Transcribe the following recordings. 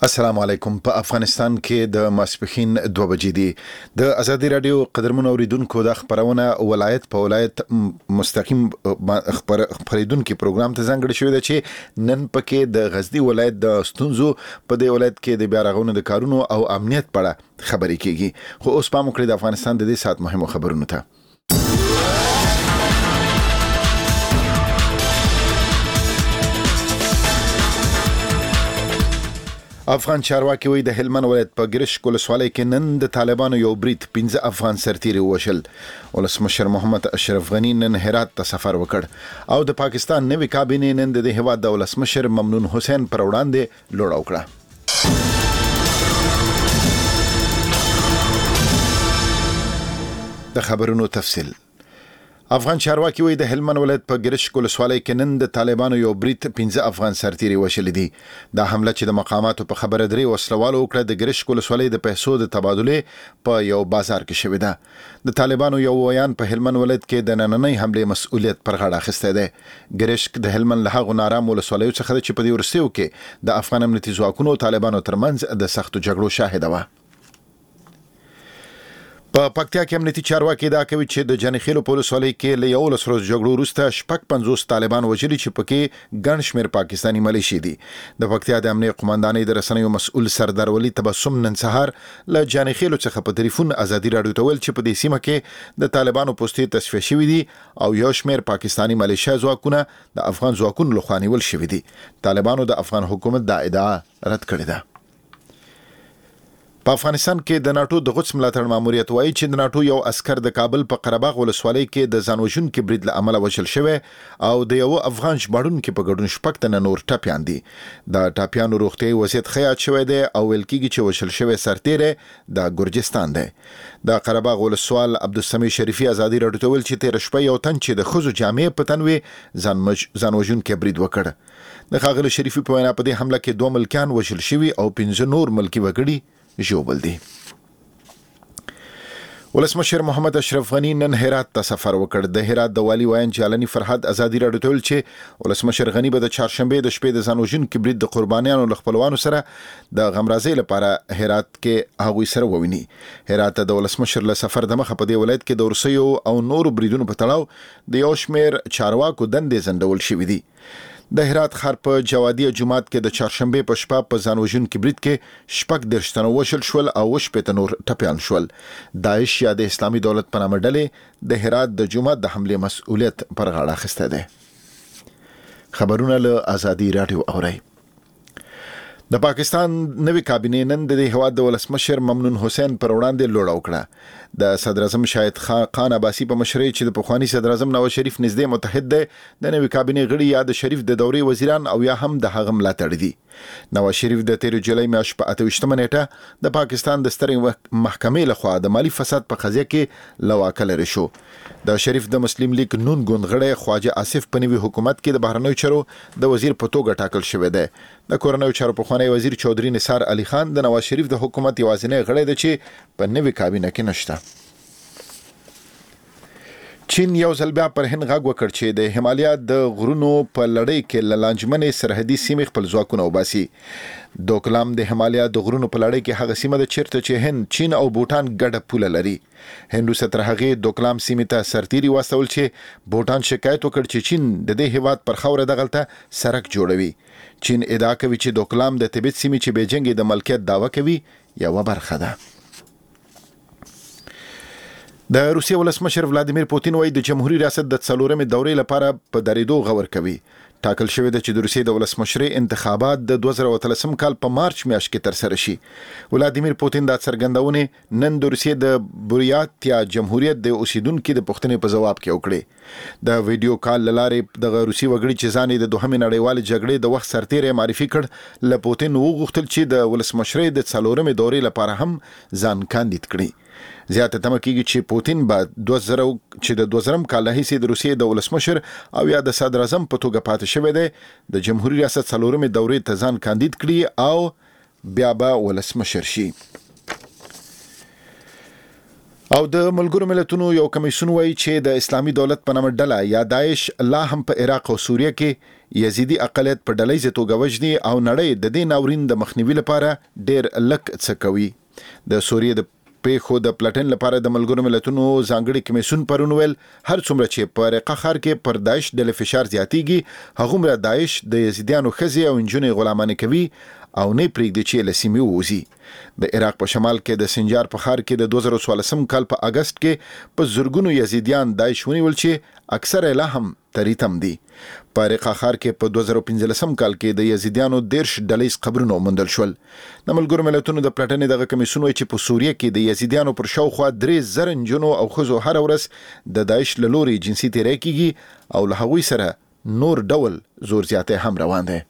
السلام علیکم. په افغانستان کې د ماسپښین 2 بجې دي. د ازادي رادیو قدرمن اوریدونکو د خبرونه ولایت په ولایت مستقیم خبرېدونکو پروګرام ته ځانګړی شوی دی چې نن پکې د غزنی ولایت د ستونزو په دې ولایت کې د بیا رغونې د کارونو او امنیت په اړه خبرې کیږي. خو اوس پام وکړئ د افغانستان د دې سات مهمو خبرونو ته. افغان چارواکي وایي د هلمند ولایت په ګرشک ولسوالۍ کې نن د طالبانو یو برید 15 افغان سرتیري وشل. ولسمشر محمد اشرف غنی نن هرات ته سفر وکړ او د پاکستان نوي کابینې نن د هیواد د ولسمشر ممنون حسین پر وړاندې لوړ وکړه. د خبرونو تفصیل. افغان چارواکي وایي د هلمند ولایت په ګرشک ولسوالۍ کې نن د طالبانو یو برید 15 افغان سرتیري وشل دي. دا حمله چې د مقاماتو په خبره درې وسلوالو وکړه د ګرشک ولسوالۍ د پیسو د تبادله په یو بازار کې شوې ده. د طالبانو یو ویان په هلمند ولایت کې د نننۍ حمله مسؤلیت پر غاړه اخیسته ده. ګرشک د هلمند له هغو نارام ولسوالیو څخه چې په دې ورسېو کې د افغان امنیتي ځواکونو طالبانو ترمنځ د سختو جګړو شاهده و. په پکتیا کې امنیتي چارواکي دا کوي چې د جنخیلو په ولسوالۍ کې له 11 ورځې جګړو وروسته 50 طالبان وژلي چې پکې ګڼ شمېر پاکستاني ملیشي دي. د پکتیا د امنیت قومندانۍ د رسنیو مسؤل سردار ولی تبسم نن سهار له جنخیلو څخه په ټلیفون ازادي رادیو ته ویل چې په دې سیمه کې د طالبانو پوستې تصفیه شوي دي او یو شمېر پاکستاني ملیشیا ځواکونه د افغان ځواکونو لخوا نیول شوي دي. طالبانو د افغان حکومت دا ادعا رد کړې ده. په افغانستان کې د ناتو د غوڅ ملاتړ ماموریت وایي چې د ناتو یو عسكر د کابل په قرهباغ ولسوالۍ کې د ځانوژونکو برید له امله وژل شوی او د یو افغان ژباړونکو په ګډون شپږ تنه نور ټپیان دي. د ټپیانو روغتیايي وضعیت ښه شوی دی او ویل کېږي چې وژل شوی سرتیری د ګرجستان دی. د قرهباغ ولسوال عبدالسمیع شریفي ازادي رادیو ته ویل چې تیر شپه یو تن چې د ښځو جامې په تن وي ځانوژونکو برید وکړ. د ښاغلي شریفي په وینا په دې حمله کې 2 ملکیان وژل شوي او 15 نور ملکي وګړي ژوبل دي. ولسمشر محمد اشرف غنی نن هرات ته سفر وکړ. د هرات د والی وایي جالنی فرحت ازادي رادیو ته ویل چې ولسمشر غنی به د چهارشنبه د شپې د ځانوژونکو برید د قربانیانو له خپلوانو سره د غمرازۍ لپاره هرات کې هغوی سره وویني. هرات د ولسمشر له سفر د مخه په دې ولایت کې د ورسیو او نورو بریدونو په تړاو د یو شمېر چارواکو دندې ځنډول شوي دي. د هرات ښار په جوادیه جومات کې د چهارشنبه په شپه په ځانوژونکو برید کې 14 تنه وژل شول او 15 نور ټپیان شول. داعش یا د اسلامي دولت په نامه ډلې د هرات د جومات د حمله مسؤلیت پر غاړه اخیسته ده. خبرونه له ازادي رادیو اورئ. د پاکستان نوي کابینې نن د هیواد د ولسمشر ممنون حسین پر وړاندې لوړ وکړه. د صدر اعظم شاهد خان عباسي په مشرۍ چې د پخوانی صدر اعظم نواز شریف نږدې متحد دی د نوي کابینې غړي یا د شریف د دورې وزیران او یا هم د هغه ملاتړي دي. نواز شریف د 13 جولای میاشتې په 28 نیټه د پاکستان د سترې محکمې لخوا د مالی فساد په قضیه کې لواکه لري شو. د شریف د مسلم لیگ نون ګوند غړی خواجه آصف په نوي حکومت کې د بهرنیو چارو د وزیر په توګه ټاکل شوی دی. د کورنیو چارو پخوانی وزیر چودري نثار علي خان د نواز شریف د حکومت یوازینی غړی دی چې په نوي کابینه کې نشته. چین یو ځل بیا پر هند غږ وکړ چې د همالیا د غرونو په لړۍ کې له لانجمنې سرحدي سیمې خپل ځواکونه وباسي. دوکلام د همالیا د غرونو په لړۍ کې هغه سیمه ده چیرته چې هند، چین او بوټان ګډه پوله لري. هند وروسته تر هغې دوکلام سیمې ته سرتیري واستول چې بوټان شکایت وکړ چې چین د دې هیواد پر خاوره دغلته سړک جوړوي. چین ادعا کوي چې دوکلام د تبت سیمې چې بیجینګ د ملکیت دعوه کوي یوه برخه ده. د روسیې ولسمشر ولادیمیر پوتین وایي د جمهوریت ریاست د 4مې دورې لپاره په درېدو غور کوي. ټاکل شوی دی چې د روسیې د ولسمشرۍ انتخابات د 2013 کال په مارچ میاشت کې ترسره شي. ولادیمیر پوتین دا څرګندونه نن د روسیې د بوریاتیا جمهوریت د اوسیدونکو د پوښتنې په جواب کې وکړي. د ویډیو کال لارې د روسي وګړي چې ځان د دوهمې نړیوالې جګړې د وخت سرتیری معرفي کړ له پوتین وغوښتل چې د ولسمشرۍ د 4مې دورې لپاره هم ځان کاندید کړي. زیاته تمه کېږي چې پوتین به 2000 کال راهیسې د روسیې د ولسمشر او یا د صدر اعظم په توګه پاتې شوی دی د جمهوریت ریاست 4مې دورې ته ځان کاندید کړي او بیا به ولسمشر شي. او د ملګرو ملتونو یو کمیسیون وایي چې د اسلامي دولت په نامه ډله یا داعش لا هم په عراق او سوریه کې یزیدي اقلیت په ډلهیزه توګه وژني او نړۍ د دې ناورین د مخنیوي لپاره ډېر لک څه کوي. د سوریه د پیښو د پلټن لپاره د ملګرو ملتونو ځانګړي کمیسیون پرون ویل هر څومره چې په رقه ښار کې پر داعش ډلې فشار زیاتیږي هغومره داعش د یزیدیانو ښځې او نجونې غلامانې کوي او نه پرېږدي چې له سیمې ووځي. د عراق په شمال کې د سنجار په ښار کې د 2014 کال په اگست کې په زرګونو یزیدیان داعش ونیول چې اکثره لا هم تریتم دي. په رقه ښار کې په 2015 کال کې د یزیدیانو 10 ډلهیز قبرونه موندل شول. د ملګرو ملتونو د پلټنې دغه کمیسیون وایي چې په سوریه کې د یزیدیانو پر شاوخوا 3,000 نجونو او ښځو هر ورځ د داعش له لوري جنسي تیری کیږي او له هغوی سره نور ډول زور زیاتې هم روان دي.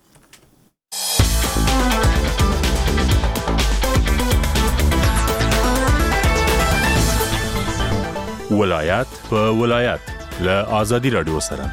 ولایت په ولایت له آزادي رادیو سره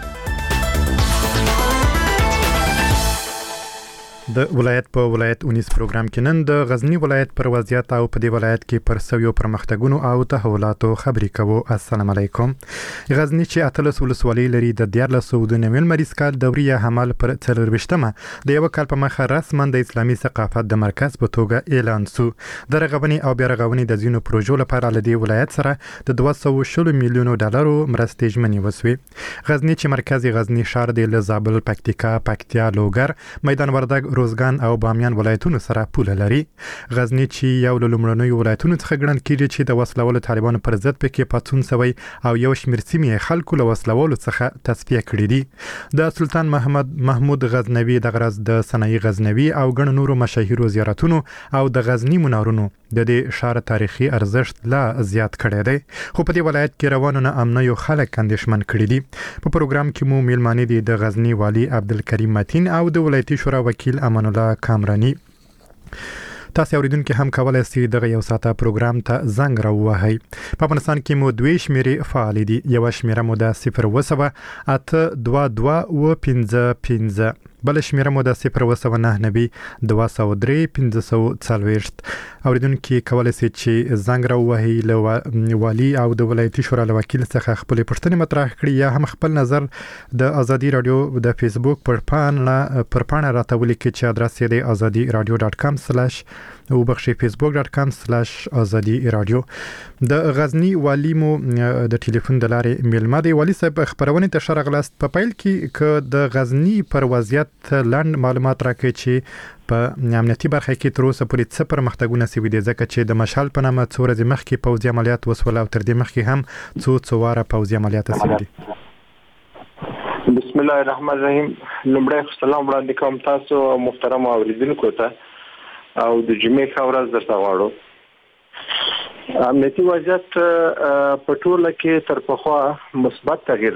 د ولایت په ولایت 19 پروګرام کې نن د غزنی ولایت پر وضعیت او په دې ولایت کې پر سویو پرمختګونو او تحولاتو خبرې کوو. السلام علیکم. غزنی چې اتلس ولسوالۍ لري د 1409 مریض کال دوري حمل پر 24مه د یو کال په مخه رسما د اسلامي ثقافت د مرکز په توګه اعلان شو. د رغونې او بیا رغونې د ځینو پروژو لپاره له دې ولایت سره د 200 میلیونو ډالرو مرستې ژمنې وسوي. غزنی چې مرکزی غزنی شهر د زابل، پکتیکا، پکتیا، لوګر، میدان وردګ، روزګان او بامیان ولایتونو سره پوله لري. غزنی چې یو له لومړنیو ولایتونو څخه ګڼل کېږي چې د وسلوالو طالبانو پر ضد پکې پاڅون شوی او یو شمېر سیمې خلکو له وسلوالو څخه تصفیه کړي دي. د سلطان محمود غزنوي د غرض د صنایع غزنوي او ګڼ نورو مشاهیرو زیارتونو او د غزنی منارونو د دې ښار تاریخي ارزښت لا زیات کړی دی. خو په دې ولایت کې روانو نه امنیو خلک اندېښمن کړي دي. په پروګرام کې مو میلمانه دي د غزنی والی عبدالکریم متین او د ولایتي شورا وکیل امان الله کامرانی. تاسو اوریدونکو هم کولای شئ دغه یو ساعته پروګرام ته زنګ راووهئ. په افغانستان کې مو دوه شمیرې فعال دي. یو شمیره مو د 0.82255 بل شمیره مو د 0.99203 540. اوریدونکو کولای شئ چې زنګ راووهئ له والی او د ولایتي شورا له وکیل څخه خپل پوښتنې مطرح کړئ یا هم خپل نظر د ازادي رادیو د فیسبوک پر پاڼه راته ولیکئ چې ادرس یې د azadiradio.com/ او بخشي facebook.com/azadi radio. د غزنی والی مو د ټلیفون د لارې میلمه دی. والی صاحب خبرونه ته شرغلاست په پیل کې ک د غزنی پر وضعیت لاند معلومات راکړي چې په امنیتي برخه کې تر اوسه پورې څه پرمختګونه شوي دي ځکه چې د مشال په نامه څو ورځې مخکې پوځي عملیات وسول او تر دې مخکې هم څو واره پوځي عملیات شوي دي. بسم الله الرحمن الرحیم. لومړی سلام وړاندې کوم تاسو محترم اوریدونکو ته او د جمعې خبرز درته غواړو. امنیتي وضعیت په ټوله کې تر پخوا مثبت تغییر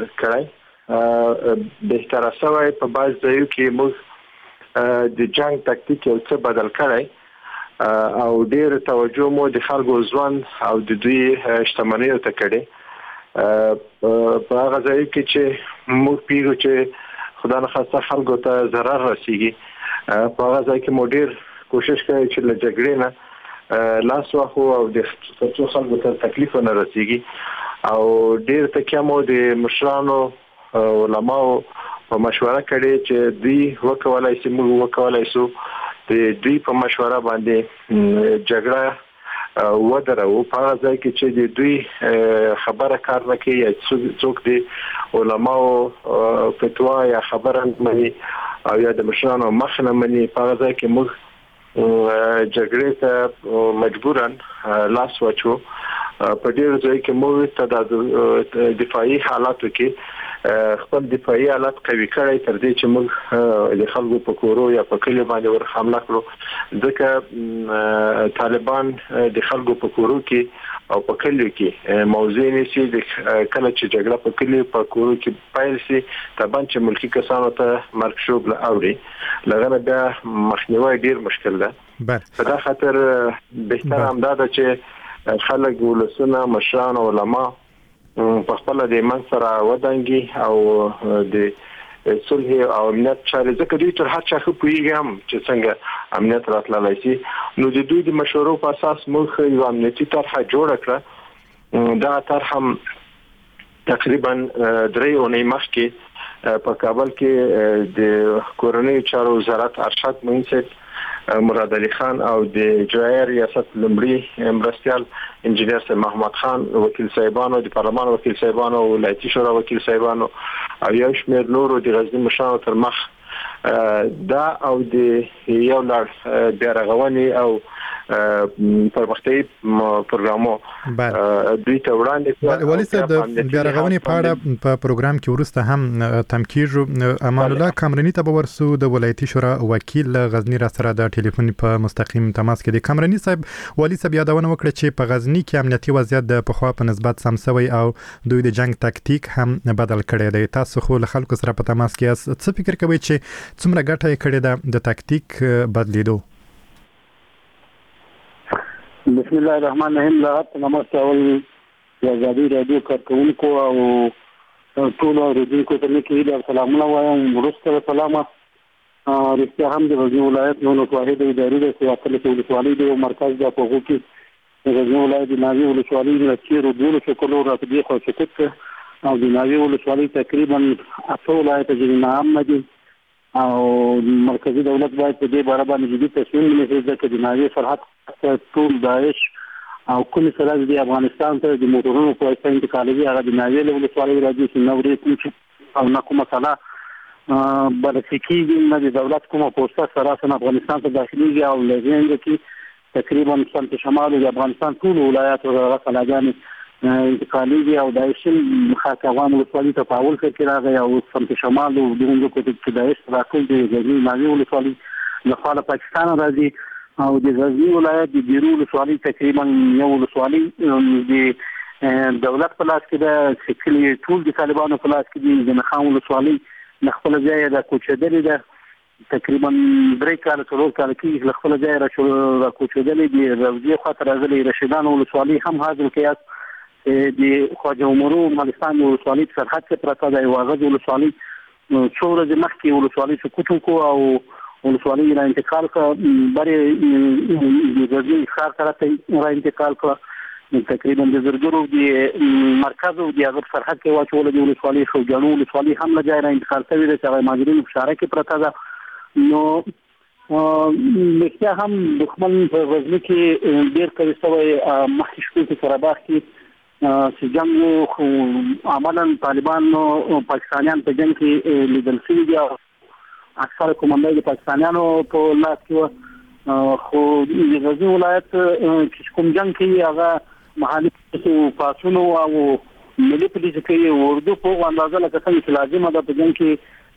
کړی. بهتره شوی. په بعض ځایو کې موږ د جنگ تکتیک یو څه بدل کړی او ډېر توجه مو د خلکو ژوند او د دوی شتمنیو ته کړی. په هغه ځایو کې چې موږ پیږو چې خدای نخواسته خلکو ته ضرر رسیږي په هغه ځای کې مو ډېر کوشش کوي چې له جګړې نه لاس واخلو او د څو خلکو ته تکلیف نه رسیږي او ډېر تکیه مو د مشرانو علماو په مشوره کړې چې دوی وکولای شي موږ وکولای شو د دوی په مشوره باندې جګړه ودرو په هغه ځای کې چې د دوی خبره کار نه کوي یا څوک د علماو فتوا یا خبره مني او یا د مشرانو مخ نه مني په هغه ځای کې موږ جګړې ته مجبورن لاس واچو. په ډېر ځای کې موږ ته د دفاعي حالاتو کې خپل دفاعي حالات قوي کړی تر دې چې موږ د خلکو په کورو یا په کلی باندې ور حمله کړو ځکه طالبان د خلکو په کورو کې او په کلیو کې موضوع نشي د کله چې جګړه په کلیو په کورو کې پایل شي طبعا چې ملکی کسانو ته مرګ شوب لاوري لغنه بیا مخنیوي ډیر مشکل ده. په دا خاطر بهتر امداد چې خلک ولسونه مشران او علما په خپل د من سره ودانګي او د صلح او امنیت چارې ځکه دوی تر هر چا خو پوهیږم چې څنګه امنیت راتللی شي نو د دوی د مشورو په اساس موږ یو امنیتي طرحه جوړ کړه دا اثر هم تقریبا 3 اونۍ مخکې په کابل کې د کورنۍ چارو وزارت ارشد معین صاحب مراد علي خان او د اجرایي ریاست لمړي مرستيال انجینر صاحب محمد خان وکیل صاحبانو د پارلمان وکیل صاحبانو ولایتي شورا وکیل صاحبانو او یو شمېر نورو د غزنی مشرانو تر مخ دا او د یو لړ بیا رغونې او پرمختیايي پروګرامو دوی ته وړاندې ولې صاحب د بیا رغونې په اړه په پروګرام کې ورسته هم تمکیږو امان الله کامرني ته ورسو د ولایتي شورا وکیل غزنی را سره د ټلیفون په مستقیم تماس کې د کامرني صاحب ولی صاحب یادونه وکړه چې په غزنی کې امنیتي وضعیت د پخوا په نسبت سم سوی او دوی د جنگ تاکتیک هم بدل کړی دی تاسو خو له خلکو سره په تماس کې څه فکر کوئ چې څومره ګټه یې کړې ده د تاکتیک بدلیدو بسم الله الرحمن الرحیم لا نمسته اول ازادي رادیو کارکونکو او ټول اوریدونکو ته کې سلامونه وایم ورسته سلامه رښتیا هم د غزنی ولایت نو واحد اداري د سیاست ولسوالۍ د مرکز د حقوقو کې د غزنی ولایت د ناوی ولسوالۍ د چیرو دولو شکلو راځي خو شکت او د ناوی ولسوالۍ تقریبا 8 ولایت جنین عامه دي او مرکزی دولت باید په دې باره باندې جدي تصمیم ونیسي چې د ناوی سرحد ټول داعش او کوم سره د افغانستان ته د موټرونو په واسطه انتقالوي هغه د ناوی ولسوالۍ راځي چې نو لري کوم او نه کومه سلا برسکی د دولت کومه پوسټه سره افغانستان ته داخليږي او لږه کې تقریبا سمت شمال د افغانستان ټول ولایات او راځي انتقالي او داعش مخاطبان ولسوالۍ ته پاول کې راغی او سمت شمال او دغه کې داعش راټول دی د ناوی ولسوالۍ له خاله پاکستان راځي او د غزنی ولایت د بیرو ولسوالۍ تقریبا یو ولسوالۍ د دولت په لاس کې ده چې ټول د طالبانو په لاس کې دي د نخان ولسوالۍ خپل ځای د کوچېدلې ده تقریبا 3 کال کې خپل ځای را کوچېدلې دي روزي خاطر غلي رشیدان ولسوالۍ هم حاضر کېاس د خواجه عمرو مالستان ولسوالۍ سرحد کې پراته ده واغد ولسوالۍ څو ورځې مخکې ولسوالۍ سکوت کو او ولسوالۍ را انتقال کړ بری د غزنی ښار طرف را انتقال کړ تقریبا د زرګرو د مرکز او د هغه سرحد کې واچول د ولسوالۍ خو جنو ولسوالۍ هم له ځای را انتقال شوی د هغه ماجرین په شاره کې پراته ده نو لکه هم دښمن په غزنی کې ډیر کوي سوی مخکې شو په سراباغ کې چې جنگ عملاً طالبان او پاکستانیان په جنگ کې لیدل شوي دي اکثر کومندای د پاکستانیانو په لاس کې خو د غزنی ولایت چې کوم جنگ کې هغه محلي پاسونو او ملي پولیس کې اردو په اندازه لکه څنګه چې لازم ده په جنگ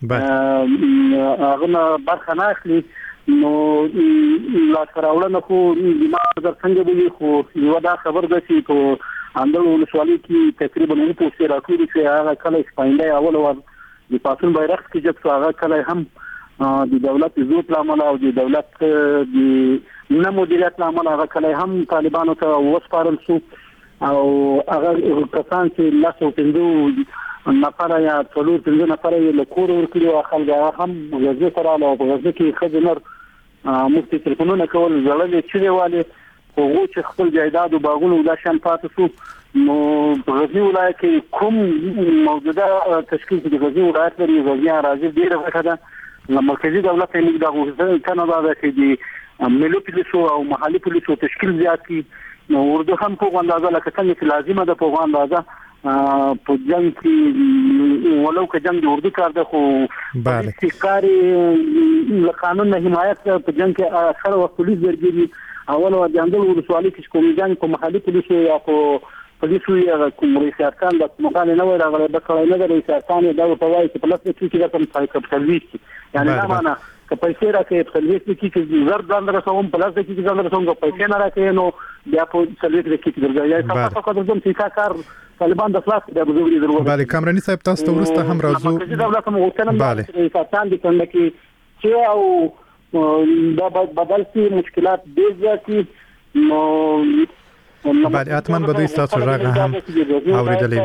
کې هغه برخه نه اخلي نو لا کراوړنه خو د ما نظر څنګه دی خو یو دا خبر ده چې په اندل ولسوالۍ کې تقریبا یو پوسټ راکړي چې هغه کله سپاینده اول ور د پاسون بیرغ کې چې هغه کله هم د دولت زوت لامل او د دولت د نه مدیریت لامل هغه کله هم طالبانو ته وسپارل شو او هغه کسان چې لاسو پندو نفر یا ټولو پندو نفر یې لکور ورکړي او خلک هم غزه سره له غزه کې خزنر مفتي تلفونونه کول زړلې چې والي او چې خپل جایداد او باغونو د شان پاتې شو نو په غزنی ولایت کې کوم موجوده تشکیل د غزنی ولایت لري غزنی راځي ډیره وخت ده مرکزی دولت یې موږ د غوښتنې کانادا د چې ملي پولیسو او محلي پولیسو تشکیل زیات کی نو ورته هم په اندازه لکه څنګه چې لازمه ده په اندازه په جنگ کې ولو که جنگ د اردو کار ده خو استقرار له قانون نه حمایت په جنگ کې اکثر وخت پولیس ورګي اول او د اندل ولسوالۍ کې کوم جنگ په محلي پولیسو یا په دې شوی کوم ریاستان د مقاله نه وای راغلی د کړای نه د ریاستان دا په وایي چې په لاسه کې د کوم کپټالیست یعنی دا معنا که پیسې راکې په دې کې زر ځان درسوم په لاسه کې ځان درسوم په پیسې نه راکې نو بیا په سلیت کې درځي یا تاسو کو درځم چې کار طالبان د خلاص د بزرګي ضرورت بله کامرانی صاحب تاسو ته ورسته هم راځو مرکزی دولت مو غوښتنه ده ریاستان د څنګه کې چې او دا بدل شي مشکلات ډېر زیاتې نو بله اتمن به دوی ستاسو راغه هم اوریدلې وي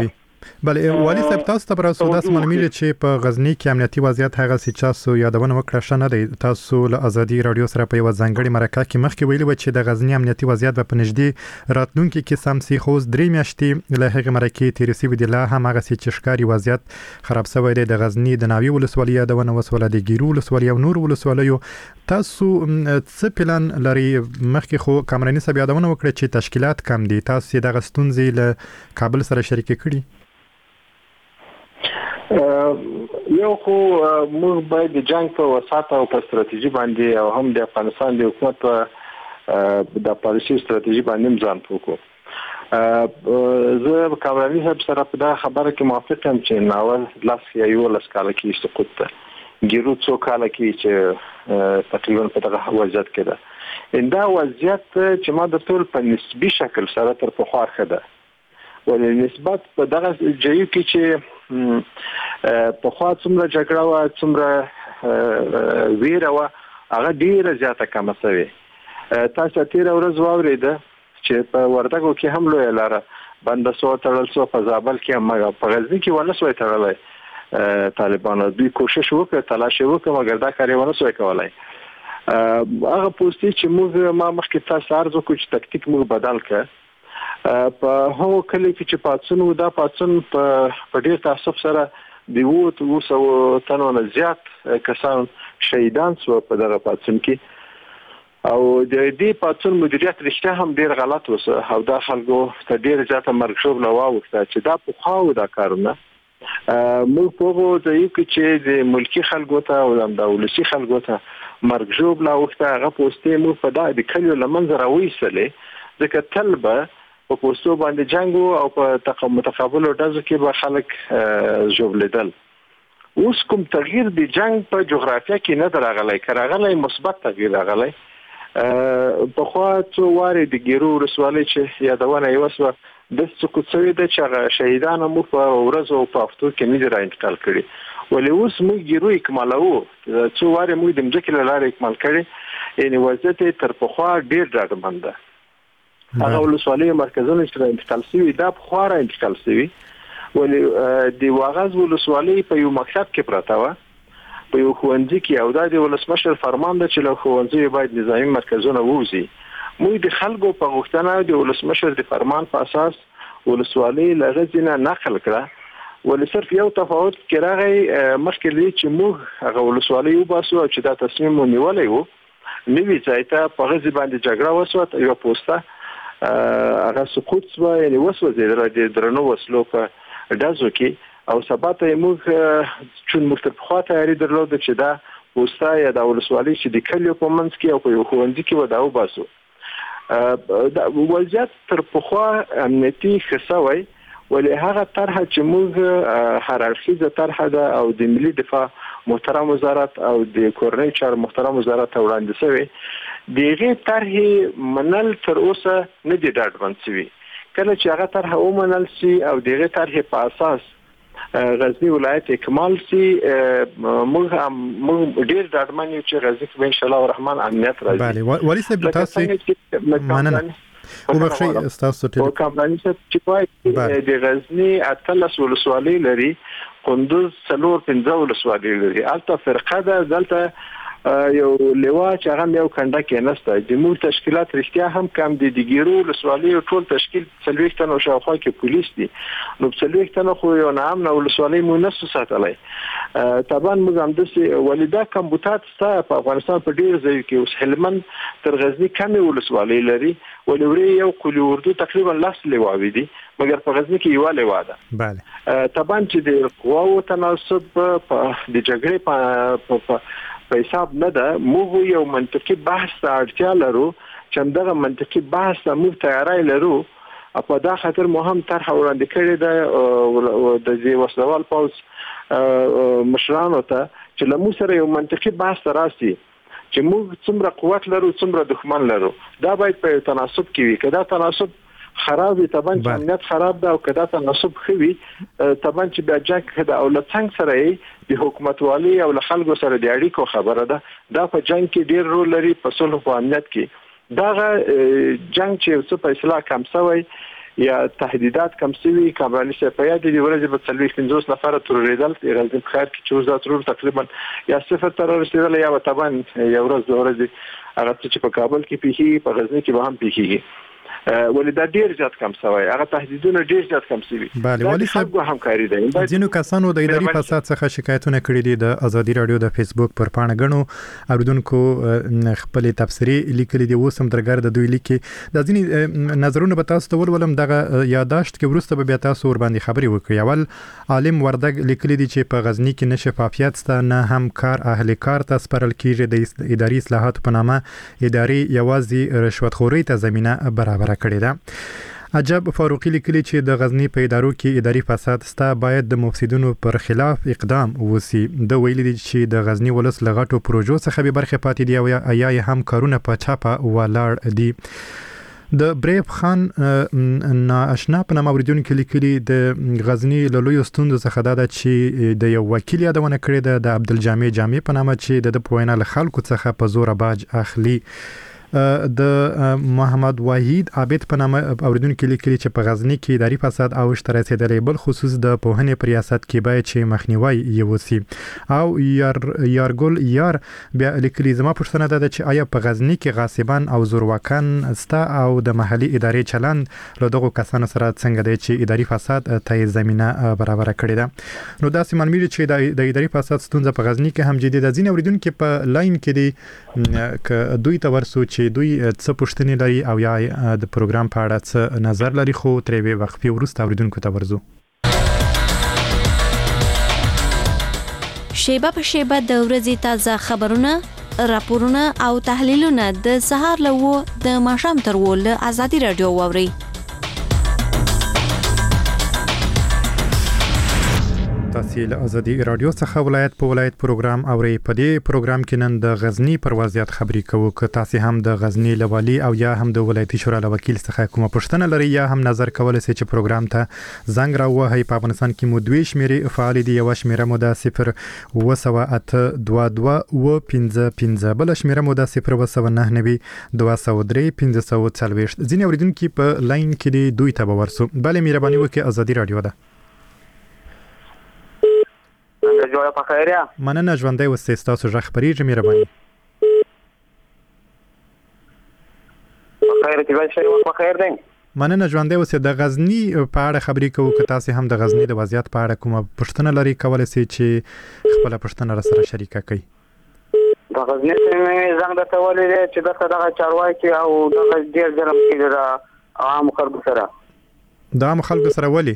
بله والی صاحب تاسو ته براسو داس معلومیږي چې په غزنی کې امنیتي وضعیت هغه سچاسو یادونه وکړه شنه دی تاسو له ازادي رادیو سره په یو ځانګړي مرکه کې مخکې ویلي و چې د غزنی امنیتي وضعیت په نږدې راتلونکي کې سم سي خو 3 میاشتې له هغه مرکه تیر سی ویل لا هم هغه چې ښکاری وضعیت خراب شوی دی د غزنی د ناوی ولسوالۍ یادونه وسوله د ګیرو ولسوالۍ او نور ولسوالیو تاسو څه پلان لري مخکې خو کامرانی صاحب یادونه وکړه چې تشکیلات کم دي تاسو د غستونځي له کابل سره شریک کړي یو خو موږ باید د جنگ په وسات او په ستراتیژي باندې او هم د افغانستان د حکومت په د پالیسي ستراتیژي باندې ځان وکړو زه کامرانی صاحب سره په دا خبره کې موافق یم چې ناول لاس یو لاس کال کې سقوط ته ګیرو څو کال کې چې تقریبا په دغه وضعیت کې ده اندا وضعیت چې ما د ټول په نسبی شکل سره تر په خور خده ولې نسبت په دغه ځای کې چې په خوا څومره جګړه و څومره ویره و هغه ډیره زیاته کمه شوې تاسو تیر ورځ واورېده چې په وردګو کې هم لوی لاره بنده سو تړل سو په زابل کې هم په غزنی کې ونه سوې تړلای طالبانو دوی کوشش وکړ تلاش وکړ مګر دا کار ونه سوې کولای هغه پوسټي چې موږ ما مخکې تاسو عرض وکړو چې تکتیک موږ بدل کړ په هغه کلی کې چې پاتسون دا پاتسون په ډیر تاسف سره دی وو سو تنو نه زیات کسان شهیدان سو په دغه پاتسون کې او د دې پاتسون مدیریت رښتیا هم ډیر غلط وسه او دا خلکو ته ډیر زیاته مرګ شوب نه واوښته چې دا په خاو دا کارونه موږ په ځای کې چې د ملکی خلکو ته او د ولسی خلکو ته مرګ شوب لا وخته هغه پوسټې موږ په دا د کلیو لمنځ راوېسلې ځکه طلبه په پوسټو باندې جنگ او په متقابل ډزو کې به خلک جوړلیدل اوس کوم تغییر د جنگ په جغرافیه کې نه دراغلی کراغلی مثبت تغییر راغلی په خو څو واره د ګیرو رسوالۍ چې یادونه یې وسو د سکوڅوي د چې شهیدانو مو په ورځ او په هفتو کې نه درا انتقال کړي ولې اوس موږ ګیرو اکمالو څو واره موږ د مځکې له لارې اکمال کړي یعنی وضعیت تر په خو ډیر ډاډمن ده هغه ولسوالۍ مرکزونه چې انتقال شوی دا په خورا انتقال شوی ولې د واغز ولسوالۍ په یو مکتب کې پراته و په یو ښوونځي کې او دا د ولسمشر فرمان ده چې له ښوونځي باید نظامی مرکزونه ووزي موږ د خلکو په غوښتنه د ولسمشر د فرمان په اساس ولسوالۍ لغزینه نقل کړه ولې صرف یو تفاوت کې راغی مخکې لري چې موږ هغه ولسوالۍ وباسو او چې دا تصمیم ونیولای وو نوې ځای ته په غزي باندې جګړه وسوه یو پوسټه هغه سقوط سو یعنی وسوځي د درنو وسلو په دازو کې او سباته موږ چون مختلف تیاری درلود چې دا پوسټه یا د ولسوالۍ چې د کلیو په منځ کې او په یو ښوونځي کې وداو باسو دا وضعیت تر پخوا امنیتي خسوي ولې هغه طرحه چې موږ هرارخیزه طرحه ده او د ملي دفاع محترم وزارت او د کورنۍ چارو محترم وزارت وړاندې شوی دیغه طرحه منل تر اوسه نه دی ډاډمن شوی کله چې هغه طرحه ومنل شي او دیغه طرحه په اساس غزنی ولایت اکمال شي موږ ډیر ډاډمن یو چې غزنی په ان شاء الله الرحمن امنیت راځي بله ولی صاحب تاسو مننه او بخشي استاسو ته کمپانی چې پای د غزنی اتلس ولسوالۍ لري قندوز څلور 15 ولسوالۍ لري البته فرقه ده دلته یو لیوا چې هغه یو کنده کې نسته د مول تشکیلات رښتیا هم کم دي د ګیرو ولسوالۍ ټول تشکیل څلويخ تنو شاوخوا کې پولیس دي نو څلويخ تنو خو یو نام نو ولسوالۍ مو نسو ساتلای طبعا موږ هم د ولیدا کمبوتات ستا په افغانستان په ډیر ځای کې اوس هلمند تر غزنی کمې ولسوالۍ لري ولوري یو کلی اردو تقریبا لاس لیواوي دي مګر په غزنی کې یو لیواده bale طبعا چې د قواو تناسب په د جګړې په حساب نه ده موږ یو منطقي بحث اړتیا لرو چې دغه منطقي بحث موږ تیاری لرو په دا خاطر مهم طرح وړاندې کړی ده د وسلوال پوز مشرانو ته چې لمو سره یو منطقي بحث راسي چې موږ څومره قوت لرو څومره دښمن لرو دا باید په تناسب کې وي کدا تناسب خراب وي طبعا امنیت خراب ده او کدا تناسب خوي طبعا چې بیا جنگ کده او لڅنګ سره د حکومت والی او خلکو سره د اړیکو خبره ده دا په جنگ کې ډیر رول لري په صلح او امنیت کې دا جنگ چې څه په اصلاح کم شوی یا تهدیدات کم سوي کابل شپیا د ورځې په 45 نفر تروریدل غزنی خیر کې 14 ترور تقریبا یا صفر تر رسیدل یا تبان یو ورځ هغه چې په کابل کې پیخي په غزنی کې به هم پیخي ولدا ډیر زیات کم شوی هغه تهدیدونه ډیر زیات کم شوی بله والي صاحب همکاري ده ځینو کسانو د اداري فساد څخه شکایتونه کړي دي د ازادي رادیو د فیسبوک پر پاڼه غنو اوریدونکو خپل تفسیری لیکلي دي وسم درګر د دوی لیکي د ځینې نظرونه به تاسو ته ولولم دغه یاداشت کې ورسته به تاسو ور باندې خبري وکړي اول عالم وردګ لیکلي دي چې په غزنی کې نشفافیت سته نه هم کار اهل کار ته سپارل کیږي د اداري اصلاحاتو په نامه اداري یوازې رشوت ته زمينه برابر کړی ده عجب فاروقی لیکلی چې د غزنی په ادارو کې اداري فساد ستا باید د مفسدونو پر خلاف اقدام وسی د ویلي دي چې د غزنی ولس لغټو پروژو څخه به برخه پاتې دی او یا هم کارونه په چاپه ولاړ دي د بریف خان ناشنا په نامه اوریدونکو لیکلي د غزنی له لوی ستوندو څخه دا چې د یو وکیل یادونه کړې ده د عبدالجامع جامع په نامه چې د پوینه له خلکو څخه په زور باج اخلي د محمد وحید عابد په نامه اوریدونکو لیکلي چې په غزنی کې اداري فساد او شتره رسیدلې بل خصوص د پوهنې په ریاست کې باید چې مخنیوي یوسي او یارګل یار بیا لیکلي زما پوښتنه ده چې آیا په غزنی کې غاصبان او زورواکان ستا او د محلي ادارې چلند له دغه کسانو سره څنګه دی چې اداري فساد ته زمينه برابر کړی ده نو دا سیمان ملي چې د اداري فساد ستونزه په غزنی کې هم جدي ده ځین اوریدونکو په لاین کې دي ک دوی ته ورسو چې دوی څه پوښتنې لري او یا د پروګرام په اړه څه نظر لري خو ترې وقفې وروسته اوریدونکو ته ورزو شیبه په شیبه د ورځې تازه خبرونه راپورونه او تحلیلونه د سهار له د ماښام تر ول ازادي رادیو ووري تاسو له ازادي رادیو څخه ولایت په ولایت پروګرام اوري په دې پروګرام کې نن د غزنی پر وضعیت خبري کوو که تاسو هم د غزنی لوالي او یا هم د ولایتي شورا له وکیل څخه کومه پوښتنه لري یا هم نظر کولای شئ چې پروګرام ته زنګ راوهي په افغانستان کې مو دوی شمیرې فعال دي یو شمیره مو د 0.82215 بل شمیره مو د 0.99203 1540 ځینې اوریدونکو په لاین کې دوی ته ورسو بل مهرباني وکړئ ازادي رادیو ده جوړه په خیره مننه ژوندۍ وسې تاسو ژغ پرېږه مهرباني په خیره کې شي په خیر دی مننه ژوندۍ وسې د غزنی په اړه خبرې کوو که تاسو هم د غزنی د وضعیت په اړه کومه پوښتنه لري کولای شئ چې خپل پوښتنه را سره شریکه کړئ د غزنی څنګه د تولید چې دغه چارواکي او دغه ډیر ظلم کوي د عام خلکو سره د عام خلکو سره ولي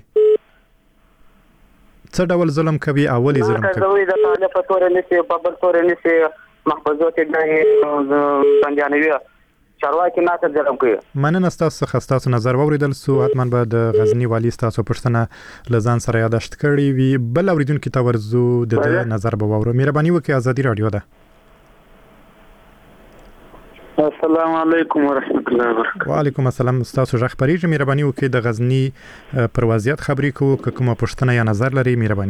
څه ډول ظلم کوي او ولې ظلم کوي د طالب په تور نشي په بل تور نشي محفوظات د پنځانوي چارواکي نه ظلم کوي مننه تاسو نظر ووریدل سو حتما به د غزنی والی تاسو پښتنه لزان سره یاداشت کړی وي بل اوریدونکو ته ورزو د نظر به وورو مهرباني وکړئ ازادي رادیو ده السلام علیکم ورحمت الله وبرکاته وعلیکم السلام تاسو ژغ پرېږه مهرباني وکړئ د غزنی پر وضعیت خبرې کوو که کومه پوښتنه یا نظر لري مهرباني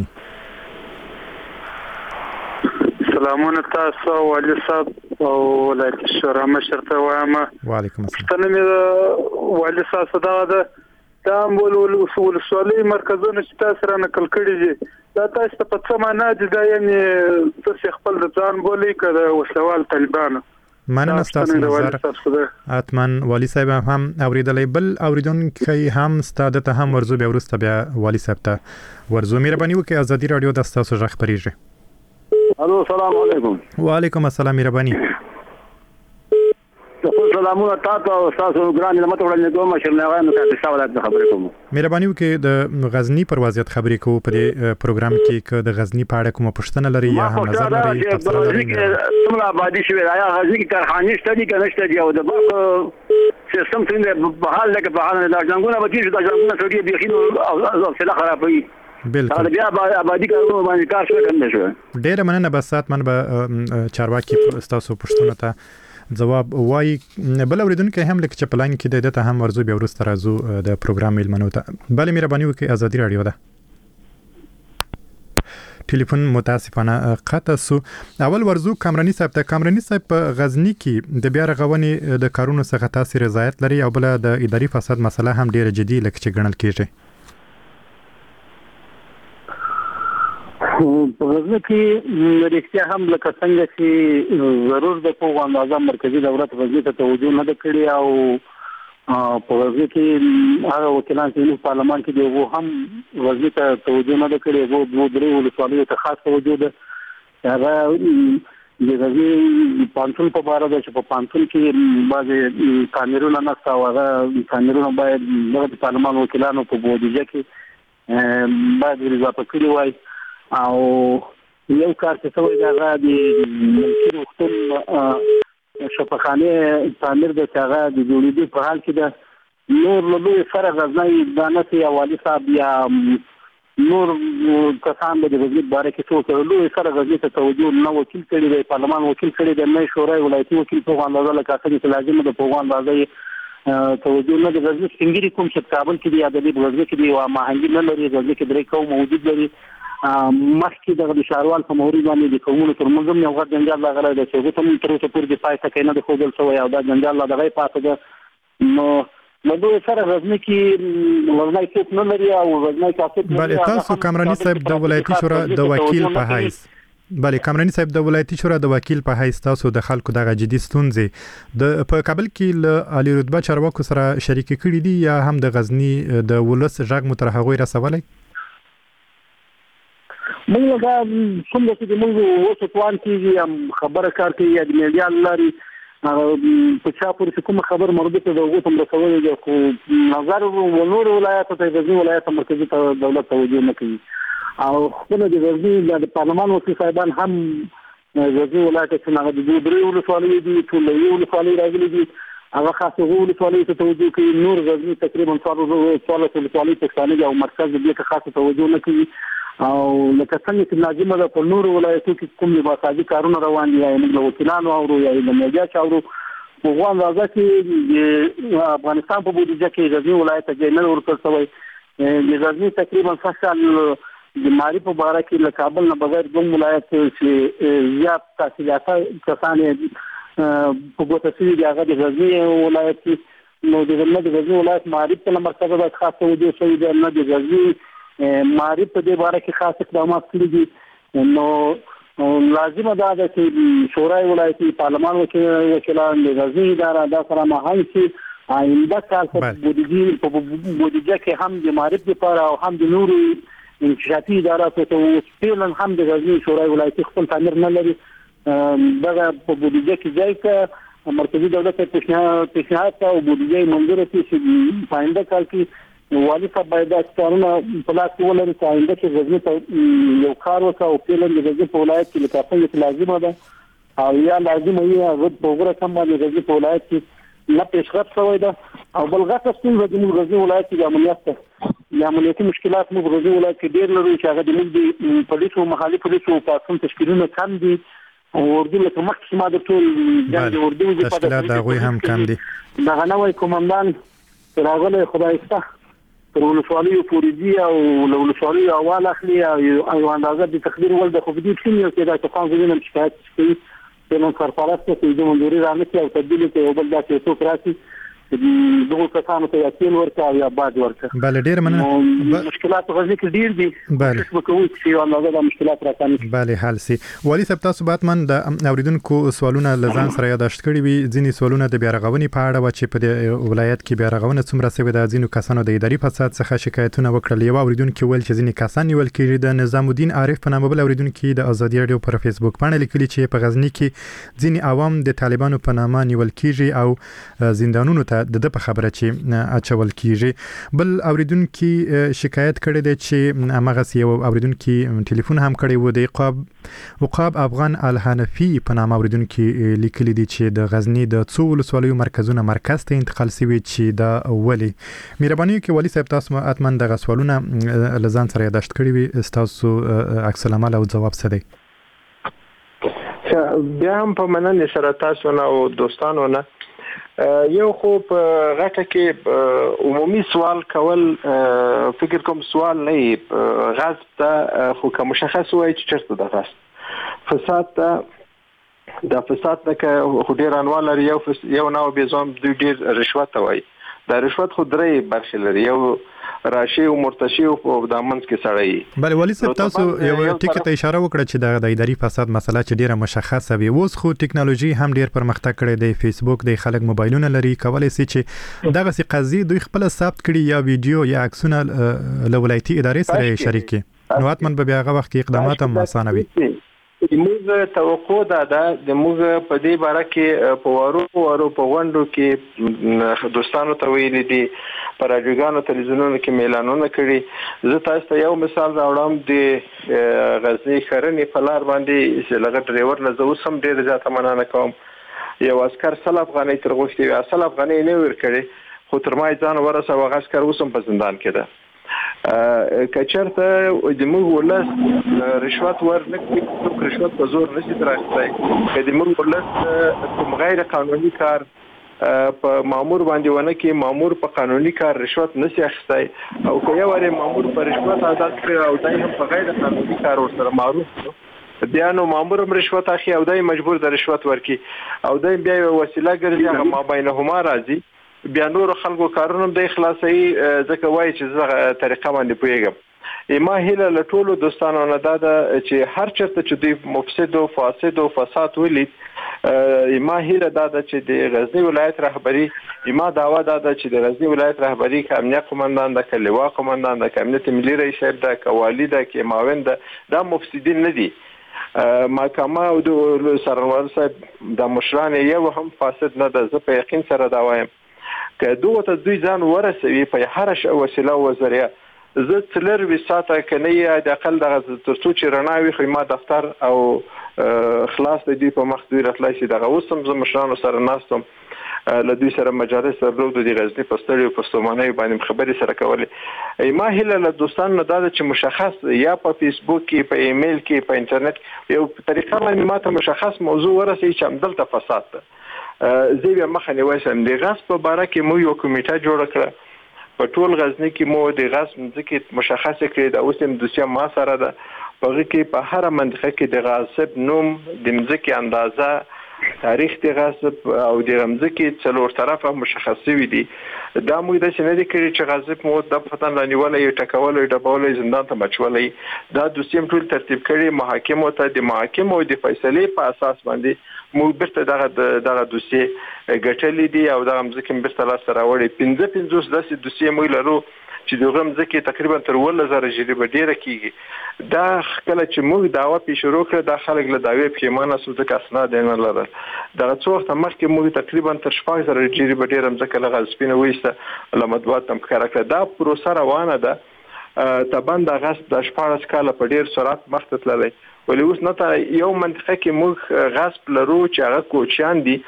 سلامونه تاسو والي صاحب او ولایت شورا مشر ته وایم وعلیکم السلام تنه والي صاحب دا امبول اصول سوالي مرکزونه چې تاسو را نقل کړی دي دا تاسو په څه معنا دي دا یعنی تاسو خپل ځان بولئ کړه وسوال طالبانو مننه تاسو نظر اتمن والی صاحب هم اوریدلې بل اوریدونکو هم ستاده ته هم ورزو بیا ورسته بیا والی صاحب ته ورزو مهرباني وکړئ ازادي رادیو د تاسو ژغ پرېږه الو السلام علیکم وعلیکم السلام مهرباني سلامونه تاسو او تاسو ګران نعمت وړاندې کوم چې نه غواړم تاسو سوالات خبرې کوم مهرباني وکړئ د غزنی پر وضعیت خبرې کوو په دې پروګرام کې که د غزنی په اړه کومه پوښتنه لري یا هم نظر لري څومره آبادی شوی یا غزنی کې کارخانې شته دي که نشته دي او د برق سیستم څنګه په حال لکه په حال د ځنګونه به کېږي د ځنګونه سړي بيخي او څه خرابوي بالکل بیا آبادی کارونه باندې کار شوی کنه شو ډېر مننه بس ساتمن به چارواکي تاسو پوښتنه ته جواب وای بل اوریدونکو هم لکه چې پلان کې د ته هم ورزو بیا ورسته راځو د پروګرام ملمنو ته بل مهرباني وکړئ ازادي رادیو ده ټلیفون متاسفانه قطع سو. اول ورزو کامرانی صاحب ته. کامرانی صاحب په غزنی کې د بیا رغونې د کارونو څخه تاسو رضایت لري او بل د اداري فساد مسله هم ډیره جدي لکه چې ګڼل کیږي؟ په غزنی کې رښتیا هم لکه څنګه چې ضرور د کوم اندازه مرکزی دولت غزنی ته توجه نه کړی او په غزنی کې هغه وکیلان چې په پارلمان کې دی وو هم غزنی ته توجه نه کړی وو دوه درې ولسوالیو ته خاص توجه ده. هغه د غزنی پانتون په اړه د چې په پانتون کې بعضې تعمیرونه نشته او هغه تعمیرونه باید د پارلمان وکیلانو په بودیجه کې باید اضافه کړي وای او یو کار چې څوی دا د ملکي روغتون شفاخانه تعمیر د هغه د جوړېدو په حال کې ده. نور له لوی سره غزنی دانسي او والي صاحب یا نور کسان د غزنی باره کې څو لوی سره غزنی ته توجه نه وکیل کړي دی، پارلمان وکیل کړي دی، نه شورای ولایتي وکیل په اندازه لکه څنګه لازم ده په اندازه توجه نه د غزنی څنګه کوم چې کابل کې دی یا د غزنی کې دی او ماهنګي نه لري. غزنی کې درې قوم موجود لري. مخکې د شهروال په موري باندې د قومونو ترمنځ یو غټ جنجال راغلی دی چې هغه هم تر اوسه پورې د پای ته نه د خوګل شوی او دا جنجال لا دغه پاتې ده. نو دوی سره غزنی کې غزنی څوک نه لري او غزنی کاسب نه لري. بله تاسو کامرانی صاحب د ولایتي شورا د وکیل په حیث کامرانی صاحب د ولایتي شورا د وکیل په حیث تاسو د خلکو دغه جدي ستونزې د په کابل کې له عالی رتبه چارواکو سره شریک کړي دي یا هم د غزنی د ولس ژغ مو تر هغوی رسولی؟ موږ دا څومره چې موږ اوس توان کېږي خبره کار کوي یا د میډیا لاري په چا پورې کوم خبر مربوطه ده هغه هم رسولي دي خو نظر ونور ولایت ته غزنی ولایت مرکزی ته دولت توجه نه کوي او خپل د غزنی د پارلمان وکیل صاحبان هم غزنی ولایت ته نه د درې ولسوالۍ دي ټول یو ولسوالۍ راغلي دي هغه خاصه ولسوالۍ ته توجه کوي. نور غزنی تقریبا 14 ولسوالۍ پښتانه او مرکز دې خاصه توجه نه کوي او لکه څنګه چې لازمه ده په نور ولایتو کې کوم لباسادي کارونه روان دي یا موږ وکیلانو او یا د میډیا چاورو په غوښتنه اندازه کې د افغانستان په بودیجه کې غزنی ولایت ته نه ورکړل شوی. د غزنی تقریبا فصل د مالی په اړه کې له کابل نه بغیر کوم ولایت چې زیات تحصیلات کسان په ګوته سوي دي هغه د غزنی ولایت کې نو د غزنی ولایت مالی په مرکز د خاص توجه شوی دی نه د غزنی معرف په دې باره کې خاص اقدامات کړي دي. نو لازمه ده چې شورای ولایتي پارلمان وکیلان د غزنی اداره دا سره مهاجم چې آینده کال په بودیجه کې هم د معرف لپاره او هم د نور انشاءاتي اداره ته وسپیلن هم د غزنی شورای ولایتي خپل تعمیر نه لري. دغه په بودیجه کې ځای ته مرکزی دولت پیشنهاد او بودیجه منظور کړي چې په آینده کال کې والي صاحب باید دا کارونه په لاس کې ولري چې آینده کې غزنی ته یو کار وکړي او فعلا د غزنی په ولایت کې لکه څنګه لازمه ده او یا لازمه یې هغه په وګړه کم باندې غزنی په ولایت کې نه پیشرفت شوی ده او بل غټه ستونزه د غزنی ولایت کې د عملیاتي مشکلات موږ غزنی ولایت کې ډېر لرو چې هغه د موږ پولیسو مخالف پولیسو پاتون تشکیلونه کم دي او اردو له مخکې ما د ټول د اردو د تشکیلات د غوي هم کم دي. دا نوې کومندان راغله خدای ستا ولسوالۍ پوریدي او ولسوالۍ اول اخلي او اندازه د تقدیر ول د خو دې څنګه چې دا څنګه زموږ شکایت کوي چې نن سرپرسته چې د منځوري رانه او تبدیل کوي او بل دا چې څوک راسي دغه کسانو ته یې ورکا یا بعد ورکا. بل ډیر مننه. مشکلات غزنی کې ډیر دي. بله کوم چې اندازه د مشکلات راځي. بله حل سي. والي صاحب تاسو باتمن د اوریدونکو سوالونه لزان سره یاداشت کړی وي. ځینې سوالونه د بیا رغونې په اړه و چې په ولایت کې بیا رغونه څومره سوي د ځینو کسانو د اداري فساد څخه شکایتونه وکړل. یو اوریدونکو ول چې ځینې کسان نیول کېږي. د نظام الدین عارف په نامه بل اوریدونکو د ازادي رادیو پر فیسبوک باندې لیکلي چې په غزنی کې ځینې عوام د طالبانو په نامه نیول کېږي او زندانونو ته د په خبره چې اچول کیږي. بل اوریدونکو شکایت کړی دی چې هغه یو اوریدونکو ټلیفون هم کړی و د عقاب افغان الحنفي په نامه اوریدونکو لیکلي دی چې د غزنی د څو ولسوالیو مرکزونه مرکز ته انتقال شوی چې دا ولی مهرباني کوي والي صاحب تاسو اتمن د غسوالونه لزان سره یاداشت کړی وي تاسو عکس العمل او جواب څه دی؟ بیا هم په مننه سره تاسو نه او دوستانو نه یو خو په غټه کې عمومي سوال کول فکر کوم سوال نه غصب ته خو که مشخص وای چې چرته د غصب فساد ته د فساد نه که خو ډیر انواع لري یو نوع بېزوم دوی ډیر رشوت وای دا رشوت خو درې برخې لري یو راشي او مرتشي او د منځ کې سړی بل ولی صاحب تاسو یو ټکی ته اشاره وکړه چې د اداري فساد مسله چې ډیره مشخصه وي اوس خو ټکنالوژي هم ډیر پرمختګ کړی دی فیسبوک د خلک موبایلونه لري کولای شي چې دغه سي قضیه دوی خپل ثبت کړي یا ویډیو یا عکسونه له ولایتي ادارې سره شریک کړي نو اتمن به هغه وخت کې اقدامات هم آسان وي موږ توقع ده د موږ په دې باره کې په وارو په غونډو کې دوستانو ته ویلي دي پر راډیوګانو تلویزیونونو کې اعلانونه کړي زه تاسو ته یو مثال راوړم د غزنی خرنې په لار باندې چې لږ ډرایور نه زه اوس هم ډېر زیاته مننه کوم یو عسكر سل افغانۍ تر غوښتي سل افغانۍ نه ورکړي خو تر ما ځان ورسه هغه عسكر اوس هم په زندان کې ده کچرته د موږ ولس رشوت ورنکړي رشوت په زور نشي تراشتای د موږ ولس کوم غیر قانوني کار په مامور باندې ونه کې مامور په قانوني کار رشوت نشي اخیستای او که یو وری مامور پر رشوت عادت کړي او دای هم په غیر قانوني کار ورسره معروف بیا نو مامور هم رشوت اخی او دای مجبور د رشوت ورکي او دای بیا وسیله ګرځي هغه ما بینهما راځي بیا نور خلکو کارونه د خلاصي ځکه وایي چې زه طریقه باندې پوهیږم ما هیله له ټولو دوستانو نه دا چې هر چېرته چې دوی مفسد او فاسد او فساد ولید ما هیله دا چې د غزنی ولایت رهبری ما دعوا دا چې د غزنی ولایت رهبری که امنیت قومندان د کلیوا قومندان د امنیت ملي رئیس صاحب د کوالی د کې معاون دا مفسدین نه دي محکمه او د سرور صاحب د مشران یو هم فاسد نه ده زه په یقین سره دا وایم که دوی ته دوی ځان ورسوي په هر وسیله او ذریعہ زه څلور وساته کنه یا د اقل د ترڅو چې رڼاوي خو ما دفتر او خلاص د دې په مخ دوی راتلای شي دغه اوسم زه مشرانو سره ناستم له دوی سره مجالس درلود د غزنی په ستړي په ستومانه باندې خبرې سره کولې ما هیله له دوستانو دا چې مشخص یا په فیسبوک کې په ایمیل کې په انټرنیټ یو طریقه باندې ماته مشخص موضوع ورسي چې عمدلته فساد ده زه بیا مخه نیوي سم د غصب په باره کې مو یو کمیټه جوړ کړه په ټول غزنی کې مو د غصب ځکه مشخص کړی د اوسم دوسیه ما سره ده په کې په هر منطقه کې د غصب نوم د مځکه اندازه تاریخ د غصب او د رمزکه څلور طرفه مشخص وي دي دا موږ د شنه دي کړی چې غصب مو د فتن لانیول یو ټکول او ډبول زندان ته مچولې دا دوسیم ټول ترتیب کړي محاکمو ته د محاکمو د فیصلې په اساس باندې موږ برته دغه دوسیه ګټلې دي او دغه مځکه برته لا سره وړي 15 داسې دوسیه موږ لرو چې دغه مځکه تقریبا تر 1000 جریبه ډیره کیږي دا کله چې موږ داوا پیش شروع کړ د خلک له داوی پیمانه سود اسناد نه لرل دا څو وخت مخکې موږ تقریبا تر 4000 جریبه ډیره مځکه له غصبینه وېسته لمدوات هم کار کړ دا پروسه روانه ده تبند غصب د 14 کاله په ډیر سرعت مخته تللی ولې اوس نه یو منطقه کې موږ غصب لرو چې هغه کوچیان دي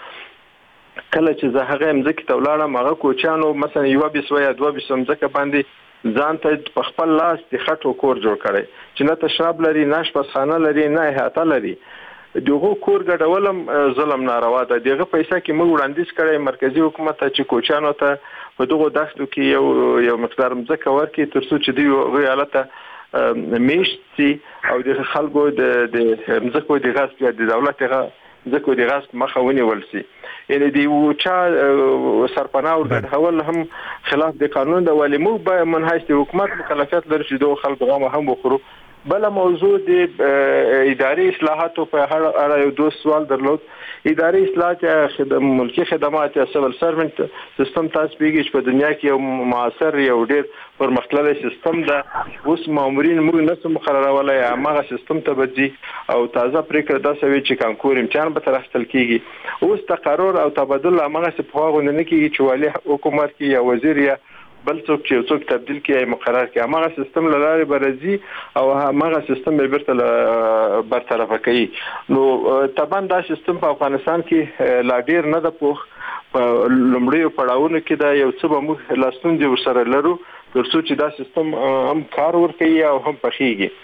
کله چې زه هغه مځکه ته ولاړم هغه کوچانو مثلا یو بيسو یا دوه بيسو مځکه باندې ځان ته په خپل لاس د خټو کور جوړ کړي چې نه تشراب لري نه شپخانه لري نه احاطه لري دغه کور ګډولم ظلم ناروا ده دغه پیسې کې موږ وړاندیز کړی مرکزی حکومت ته چې کوچانو ته په دغه دښتو کې یو مقدار مځکه ورکړي ترڅو چې دوی غیالته میشتي او د خلکو د مځکو د غصب یا د دولت ځکه د غصب مخه ونیول شي یعنی دی چا سرپناه ورغول هم خلاف د قانون د ولې موږ به منحیث حکومت مکلفیت لري چې دوه خلک غوښه هم وخورو بل موضوع د اداري اصلاحاتو په اړه یو دوه سوال درلود اداري اصلاحات ملکی خدمات یا سیول سروینټ سیستم تاسو پیږي په دنیا کې یو معاصر یو ډیر پرمختللی سیستم ده اوس مامورین موږ نه مقررولای هغه سیستم ته بدي او تازه پریکړه دا سوي چې کانکور امتحان به ترختل کیږي اوس تقرر او تبادل هغه په هغه نه کیږي چې والی حکومت کې یا وزیر یا بل څوک چې څوک تبدیل کړي مقرر کړي هغه سیستم لاره برزي او هغه سیستم به برته برطرف کوي نو طبعا دا سیستم په افغانستان کې لا ډیر نه د پوخ په لومړی پړاوونو کې دا یو څه به موږ لاستون دي ورسره لرو ترڅو چې دا سیستم هم کار ورکړي او هم پخېږي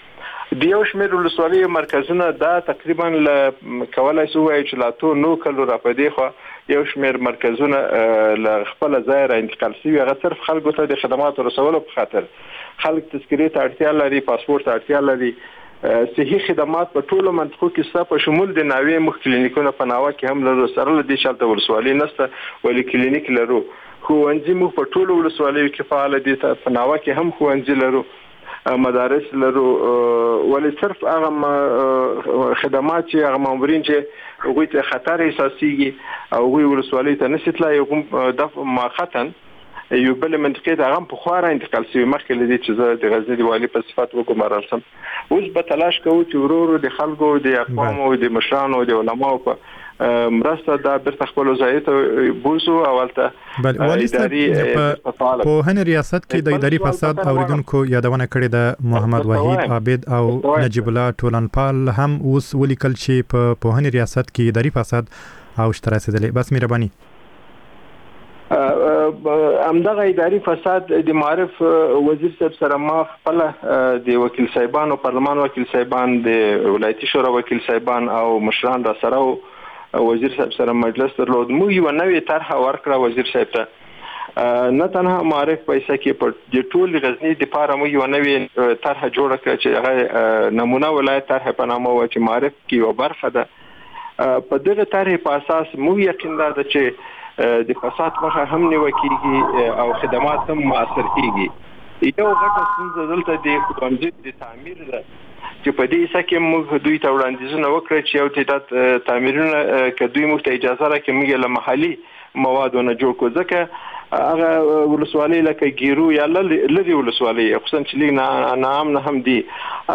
د یو شمېر ولسوالۍ مرکزونه دا تقریبا کولای شو چې لا تو نو کلو را پدې خو یو شمېر مرکزونه ل خپل ځای را انتقال شوی هغه صرف خلکو ته د خدماتو رسولو په خاطر خلک تذکرې ته اړتیا لري پاسپورت ته اړتیا لري صحي خدمات په ټولو منطقو کې څه په شمول د ناوې مخ کلینیکونو په ناوه کې هم لرو سره لدې شالته ولسوالۍ نسته ولی کلینیک لرو ښوونځي مو په ټولو ولسوالیو کې فعال دي په ناوه کې هم ښوونځي لرو مدارس لرو ولی صرف هغه خدمات چې هغه مامورین چې هغوی ته خطر احساسيږي او هغوی ولسوالۍ ته نشي تلای کوم د ماخطن یو بل منطقې ته هغه په خواره انتقال شوی مخکې لدی چې زه د غزنی د والی په صفت وګمارل سم اوس به تلاش کوو چې ورور د خلکو د اقوام او د مشرانو او د علماو په مرسته د برته خپل وزایت بوزو اولته اداري په هن ریاست کې د اداري فساد اوریدونکو یادونه کړې ده محمد وحید عابد او نجیب الله ټولنپال هم اوس ولیکل چې په هن ریاست کې اداري فساد او شتراسدلې بس مهرباني امدغه اداري فساد د معرف وزیر صاحب سره ما خپل د وکیل صاحبان او پارلمان وکیل صاحبان د ولایتي شورا وکیل صاحبان او مشران را سره وزیر صاحب سره مجلس درلود مو یو نوې طرح ورکړه وزیر صاحب ته نه تنها معرف پیسې کې په د ټول غزنی د پاره مو یو نوې طرح جوړ کړ چې هغه نمونه ولایت طرح په نامه و چې معرف کې یو برخه ده په دغه طرح په اساس مو یقین ده چې د فساد مخه هم نیول کیږي او خدمات هم مؤثر کیږي یو غټه څنګه دلته د ښوونځي د تعمیر ده چې په دې سکه موږ دوی ته وړاندیزونه وکړ چې یو تعداد تعمیرونه کې دوی موږ ته اجازه راکړي موږ له محلي موادونه جوړ کو ځکه هغه ولسوالۍ لکه ګیرو یا لری ولسوالۍ خصوصا چې نام نه هم دي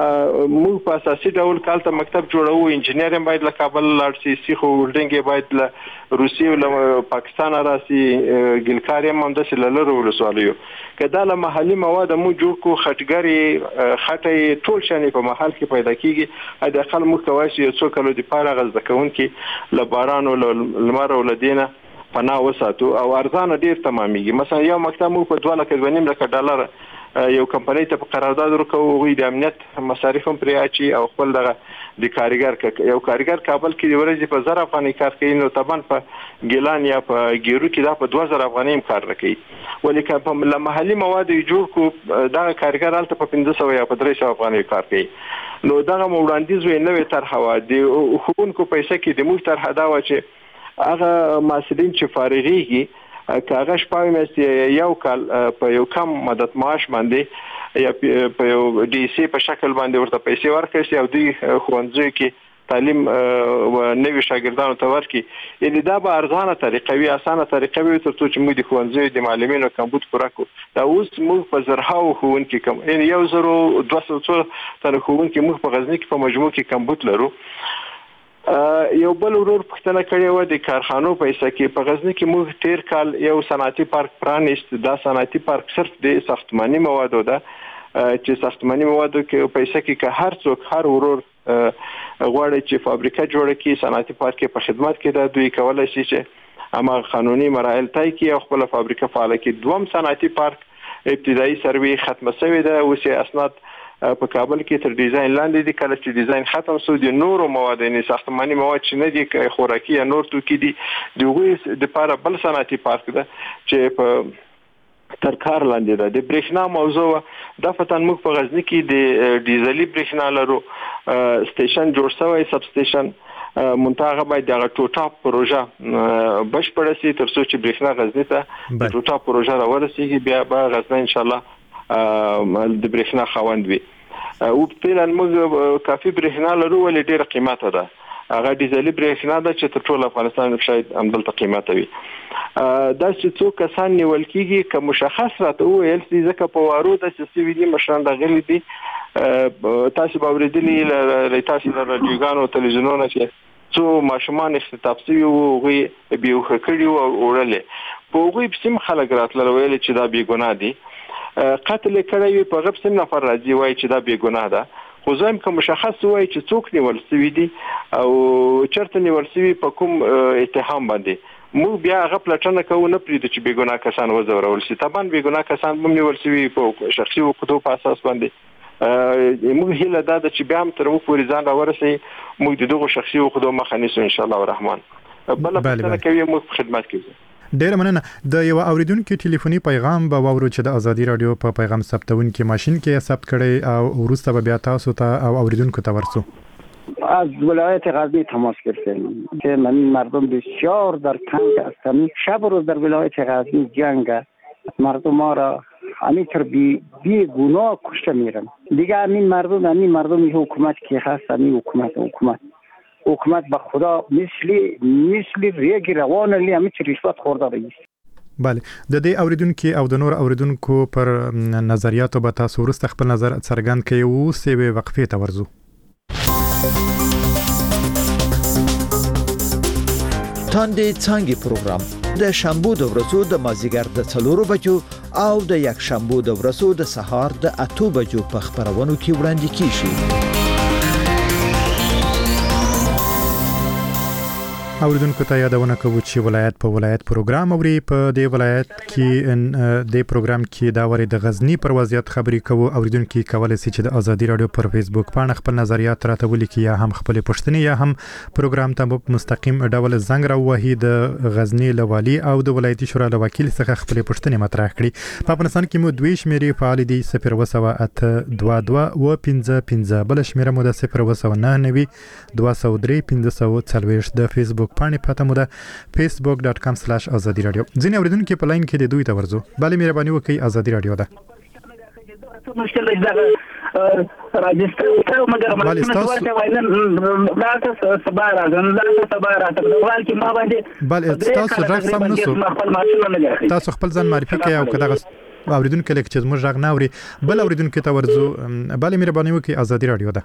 موږ په اساسي ډول کالته مکتب جوړو انجنیر باید له کابل لاړ شي خو ولډنګ باید له روسي او له پاکستان راسي ګلکاري هم د لری ولسوالیو کله له محلي مواد مو جوړ کو خټګری خټي ټول شنه په محل کې پیدا کیږي د خلک مختواشي یو څو کلو د پاره غزه کون کې لباران او لمر او لدینه پناه وساتو او ارزانه ډیر تمامېږي مثلا یو مکتب مو په 2.5 لک ډالر یو کمپنۍ ته په قرارداد ورکوي غوي د امنیت مصارف هم پرې اچي او خپل دغه د کارګر یو کارګر کابل کې د ورځې په 1000 افغانۍ کار کوي نو طبعا په ګیلان یا په ګیرو کې دا په 2000 افغانۍ کار کوي ولیکن په محلي مواد جوړ کو دا کارګر الته په 1500 یا په 300 افغانۍ کار کوي نو دا وړاندیز وینې طرح وا دي حکومت کو پیسې کې د موږ طرح دا و چې هغه مسلین چې فارغيږي کاغه شپږ میاشتې یو کال په یو کم مدت معاش باندې یا په یو ډي سي په شکل باندې ورته پیسې ورکړي او دوی ښوونځي کې تعلیم او نوي شاګردانو ته ورکړي یعنی دا به ارزانه طریقه وي اسانه طریقه وي ترڅو چې موږ د ښوونځي د معلمینو کمبود پوره کړو دا اوس موږ په زرهاو ښوونکي کم یعنی 1200 تر ښوونکي موږ په غزنی کې په مجموع کې کمبود لرو یو بل ورور پښتنه کړی و د کارخانو پیسې کې په غزنی کې موږ تیر کال یو صنعتي پارک پرانیست دا صنعتي پارک صرف د ساختماني موادو ده چې ساختماني موادو کې پیسې کې هر څوک هر ورور غواړي چې فابریکه جوړه کړي صنعتي پارک په خدمت کې ده دوی کولای شي چې اما قانوني مراحل طی کړي او خپل فابریکه فعال کړي دوم صنعتي پارک ابتدایي سروي ختمه شوې ده اوس اسناد په کابل کې تر ډیزاین لاندې دي کله چې ډیزاین ختم شو د نورو مواد نه ساختماني مواد چې نه دي خوراکي یا نور توکي دي دغه د لپاره بل صنعتي پارک ده چې په تر کار لاندې ده د برېښنا موضوع د فتن موږ په غزنی کې د ډیزلي برېښنا لرو سټیشن جوړ شوی سب سټیشن منتخب باید د ټوټا پروژه بشپړه شي ترڅو چې برېښنا غزنی ته د ټوټا پروژه راورسیږي بیا به غزنی ان شاء الله د برېښنا خوند وي او په لن موږ کافي برېښنا لرو ولې ډېر قیمته ده هغه ډیزلي برېښنا ده چې تر ټولو افغانستان کې شاید همدلته قیمته وي دا چې څو کسان نیول کیږي که مشخص راته ویل چې ځکه په وارو د سیسي دي مشران دغلي دي تاسو به ورېدلې تاسو د رادیوګانو تلویزیونونو چې څو ماشومان اختطاف شوي وو غوي بیوخه کړي او اورلې په غوي بسم خلک راتلل ویل چې دا بی ګناه دي قتل کړی په غب سم نفر راځي وای چې دا بی ګناه ده خو زم کوم مشخص وای چې څوک نیول شوی دي او چرته نیول شوی په کوم اتهام باندې مو بیا هغه پلټنه کوو نه پریږدي چې بی ګناه کسان وزورول شي طبعا بی ګناه کسان هم نیول شوی په شخصي حقوقو په اساس باندې موږ هیله دا چې بیا هم تر مو پورې ځان راورسي موږ دغه شخصي خدای مخه نیسو ان شاء الله الرحمن. بل په کوي موږ خدمت کوو. ډیر مننه. د یو اوریدونکو ټلیفوني پیغام به واورو چې د ازادي رادیو په پیغام ثبتونکو ماشين کې ثبت کړي او وروسته بیا تاسو ته او اوریدونکو ته ورسو. از ولایت غزنی تماس گرفتیم که من مردم بسیار در تنگ هستند. شب و روز در ولایت غزنی جنگ مردم ما را همینطور بی گناه کشته میرن. دیگه همین مردم حکومت که هست همین حکومت به خدا مثل ریگ روان لی همین رشوت خورده رئیس. بله د دې اوریدونکو او د نور اوریدونکو پر نظریاتو به تاسو ورسته خپل نظر څرګند کړئ او سیوه وقفه ته ورزو. تاندې څنګه پروګرام د شنبه د ورځو د مازیګر د 4 بجو او د یک شنبه د ورځو د سهار د 8 بجو په خبرونو کې وړاندې کیږي. اوریدونکو ته یادونه کوو چې ولایت په ولایت پروګرام اوري. په دې ولایت کې د پروګرام کې دا ورې د غزنی پر وضعیت خبري کوو. اوریدونکو کولای شي چې د ازادي رادیو پر فیسبوک باندې خپل نظریات راته ولیکي یا هم خپل پوښتنې یا هم پروګرام ته مستقیم ډول زنګ راوهي د غزنی لوالي او د ولایتي شورا له وکیل څخه خپل پوښتنې مطرح کړي. په افغانستان کې مو دوی شمیرې فعال دي 0.2225 بل شمیره مو د 0.99 د فیسبوک پاڼې پته مو ده facebook.com/azadi radio. ځینې اوریدونکو په لاین کې د دوی ته ورزو. بله مهرباني وکړئ ازادي رادیو ده. مشکل دی دا راجستر مګر بله تاسو راغ سم نسو. تاسو خپل ځان معرفي کړئ او کداغه اوریدونکو لکه چې موږ راغ نه اوري بل اوریدونکو ته ورزو. بله مهرباني وکړئ ازادي رادیو ده.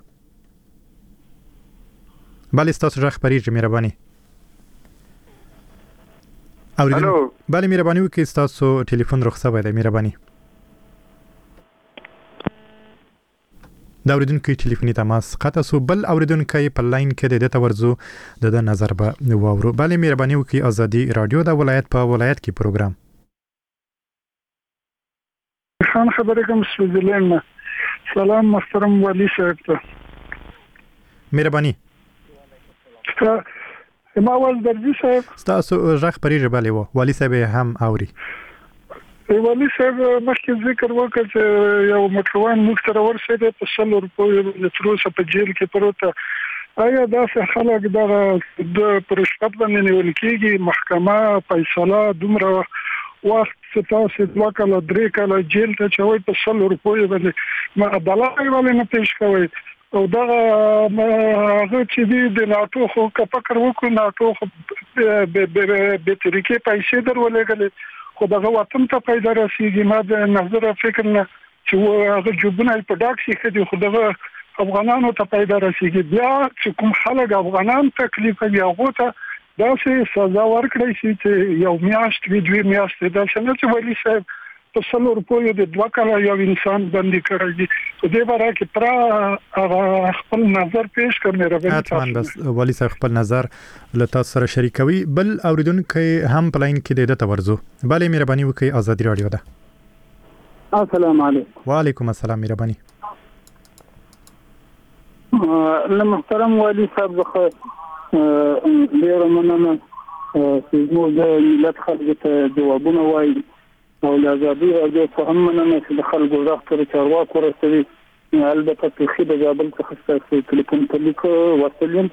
بله تاسو راغ پریږه مهرباني. اوریدونکو بله مهرباني وکړئ تاسو ټلیفون رخصه وای مهرباني. دا اوریدونکو ټلیفوني تماس قطع سو. بل اوریدونکو په لاین کې د تورزو د نظر به واورو. بله مهرباني وکړئ ازادي رادیو د ولایت په ولایت کې پروګرام. خان خبرې کوم سویزرلند. سلام محترم والی صاحب ته. مهرباني. ما ول درځي صاحب تاسو راغ پریږه بله والی صاحب هم اوري. والی صاحب مخکې ذکر وکړ چې یو مټروان موږ سره ورسېده په 100 روپیو د تروسه په جیل کې پروته. آیا دا څه خلک د پرشتاب باندې نیول کېږي؟ محکمه فیصله دومره وخت ستاسو 2 کاله 3 کاله جیل ته چوي په 100 روپیو باندې ما عدالت ولې نه پیش کوي؟ او دا هغه چې د ناتو خو فکر وکړو ناتو به طریقې پیسې درولېږي خو دغه وطن ته پیدا راسیږي. ما د نظر فکر نه چې هغه جوبونه په ډاکسي کې دي خو دغه افغانانو ته پیدا راسیږي. بیا چې کوم خلک افغانان تکلیف کوي هغه ته داسې سزا ورکړي چې یو میاشت وی 2 میاشتې دا څنګه چې ولی صاحب په 100 روپیو د 2 کاله یو انسان باندې کړی. په دې باره کې پر خپل نظر پیش کړم. حتماً بس والی صاحب خپل نظر له تاسو سره شریکوي. بل اوریدونکو هم پلاین کې د تورزو. بله مهرباني وکړئ ازادي رادیو ده. السلام علیکم. وعلیکم السلام مهرباني. محترم والی صاحب ډیر مننه چې موږ د ملت خلکو ته جوابونه وایي او د ازادي رادیو په هم مننه چې د خلکو غږ تر چارواکو ورسوي. البته په خې د جابل څخه ستاسو ټلیفون ته لیکو ورسولم.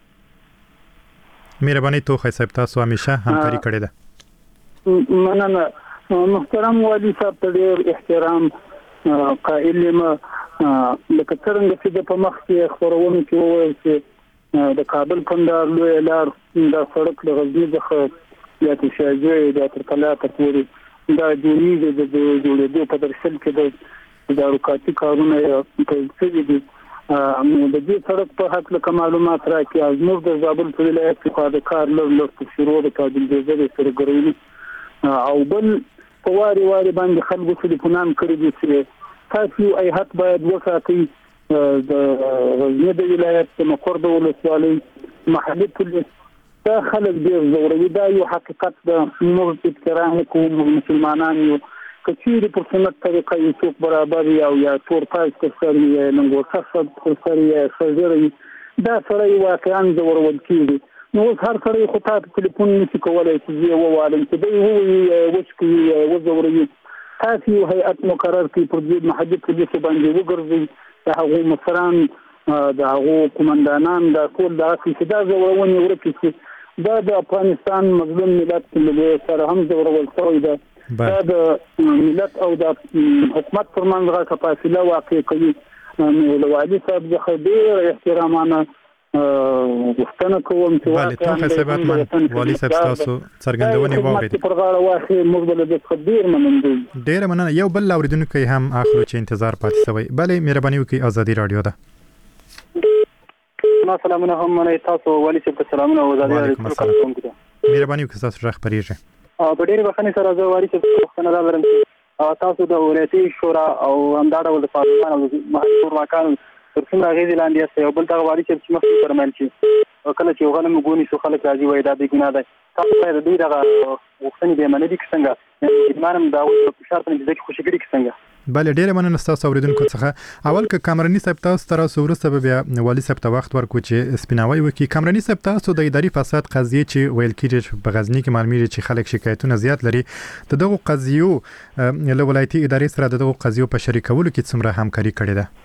مهرباني توخی صاحب تاسو همیشه همکاري کړې ده. مننه محترم والی صاحب ته ډیر احترام قائل یم. لکه څنګه چې په مخ کې خبرونه کې وایي چې د کابل کندهار لوی لار د سړک د غزنی څخه یا تشاجوی د ترکلا ته پورې دا جوړیږي د جوړېدو په درشل کې د روکاتي کارونه پیل شوي دي. د دې سړک په حق له معلومات راکړي. زموږ د زابل په ولایت کې د کار لږ شروع د کابل د ځای سره ګرځي او بل په واري باندې خلکو ټلیفونان کړی دي چې تاسو ایهات باید وساتئ. د غزنی د ولایت د مقر د ولسوالۍ محلي پولیس دا خلک ډېر زوروي. دا یو حقیقت د موږ احترام کوو مسلمانان یو کثیر پر سنت طریقه یې څوک برابر یا تور پاس تفسیر یا ننګوټه تفسیر یا سرجری دا سره واقعا زورول کیږي نو هر سره خو تاسو ټلیفون نشي کولای چې یو ووالم چې دی وو وشکي وزوري تاسو هيئت مقرر کی پر دې محدود کې باندې وګرځي دا هغه مصران دا هغه قومندانان دا ټول دا چې دا زورونی ورکړي دا د افغانستان مظلوم ملت کې سره هم زورول شوی دا د ملت او د حکومت ترمنځ غاټه فاصله واقع کوي نو لوالي صاحب د خبير احترامانه وختنه کوم چې واقعا حسابات والي صاحب تاسو څرګندونې واورید پر غاړه واخی مقبل د خبير منندوی ډیر مننه یو بل اوریدونکو هم اخلو چې انتظار پاتې شوی بلې مهرباني وکړئ ازادي رادیو ده سلامونه هم منه تاسو والي صاحب سلامونه او ازادي رادیو کوم مهرباني وکړئ تاسو راخ پریږه په ډېر وخت سره زه والي صاحب وختنه راغلم تاسو د ولایتي شورا او همدارو د پارلمان او محکمو واکان تر څنګه غوښتل لاندې است یو بل دا والي صاحب چې مخکې فرمایل چې کله چې غلم غونی سو خلک راځي وای دا د ګناه ده تاسو د دې دغه وختنې به منلي څنګه ایمانم دا په شرط نه دي خوشی کړی څنګه بل ډیر مننه تاسو اوریدونکو څخه اول ک کامرانی صاحب تاسو تر اوسه ورسته بیا والي صاحب ته وخت ورکو چې سپیناوي وکي کامرانی صاحب تاسو د اداري فساد قضیه چې ویل کیږي په غزنی کې معلومیږي چې خلک شکایتونه زیات لري دغه قضیو له ولایتي ادارې سره دغه قضیو په شریکولو کې څومره همکاري کړې ده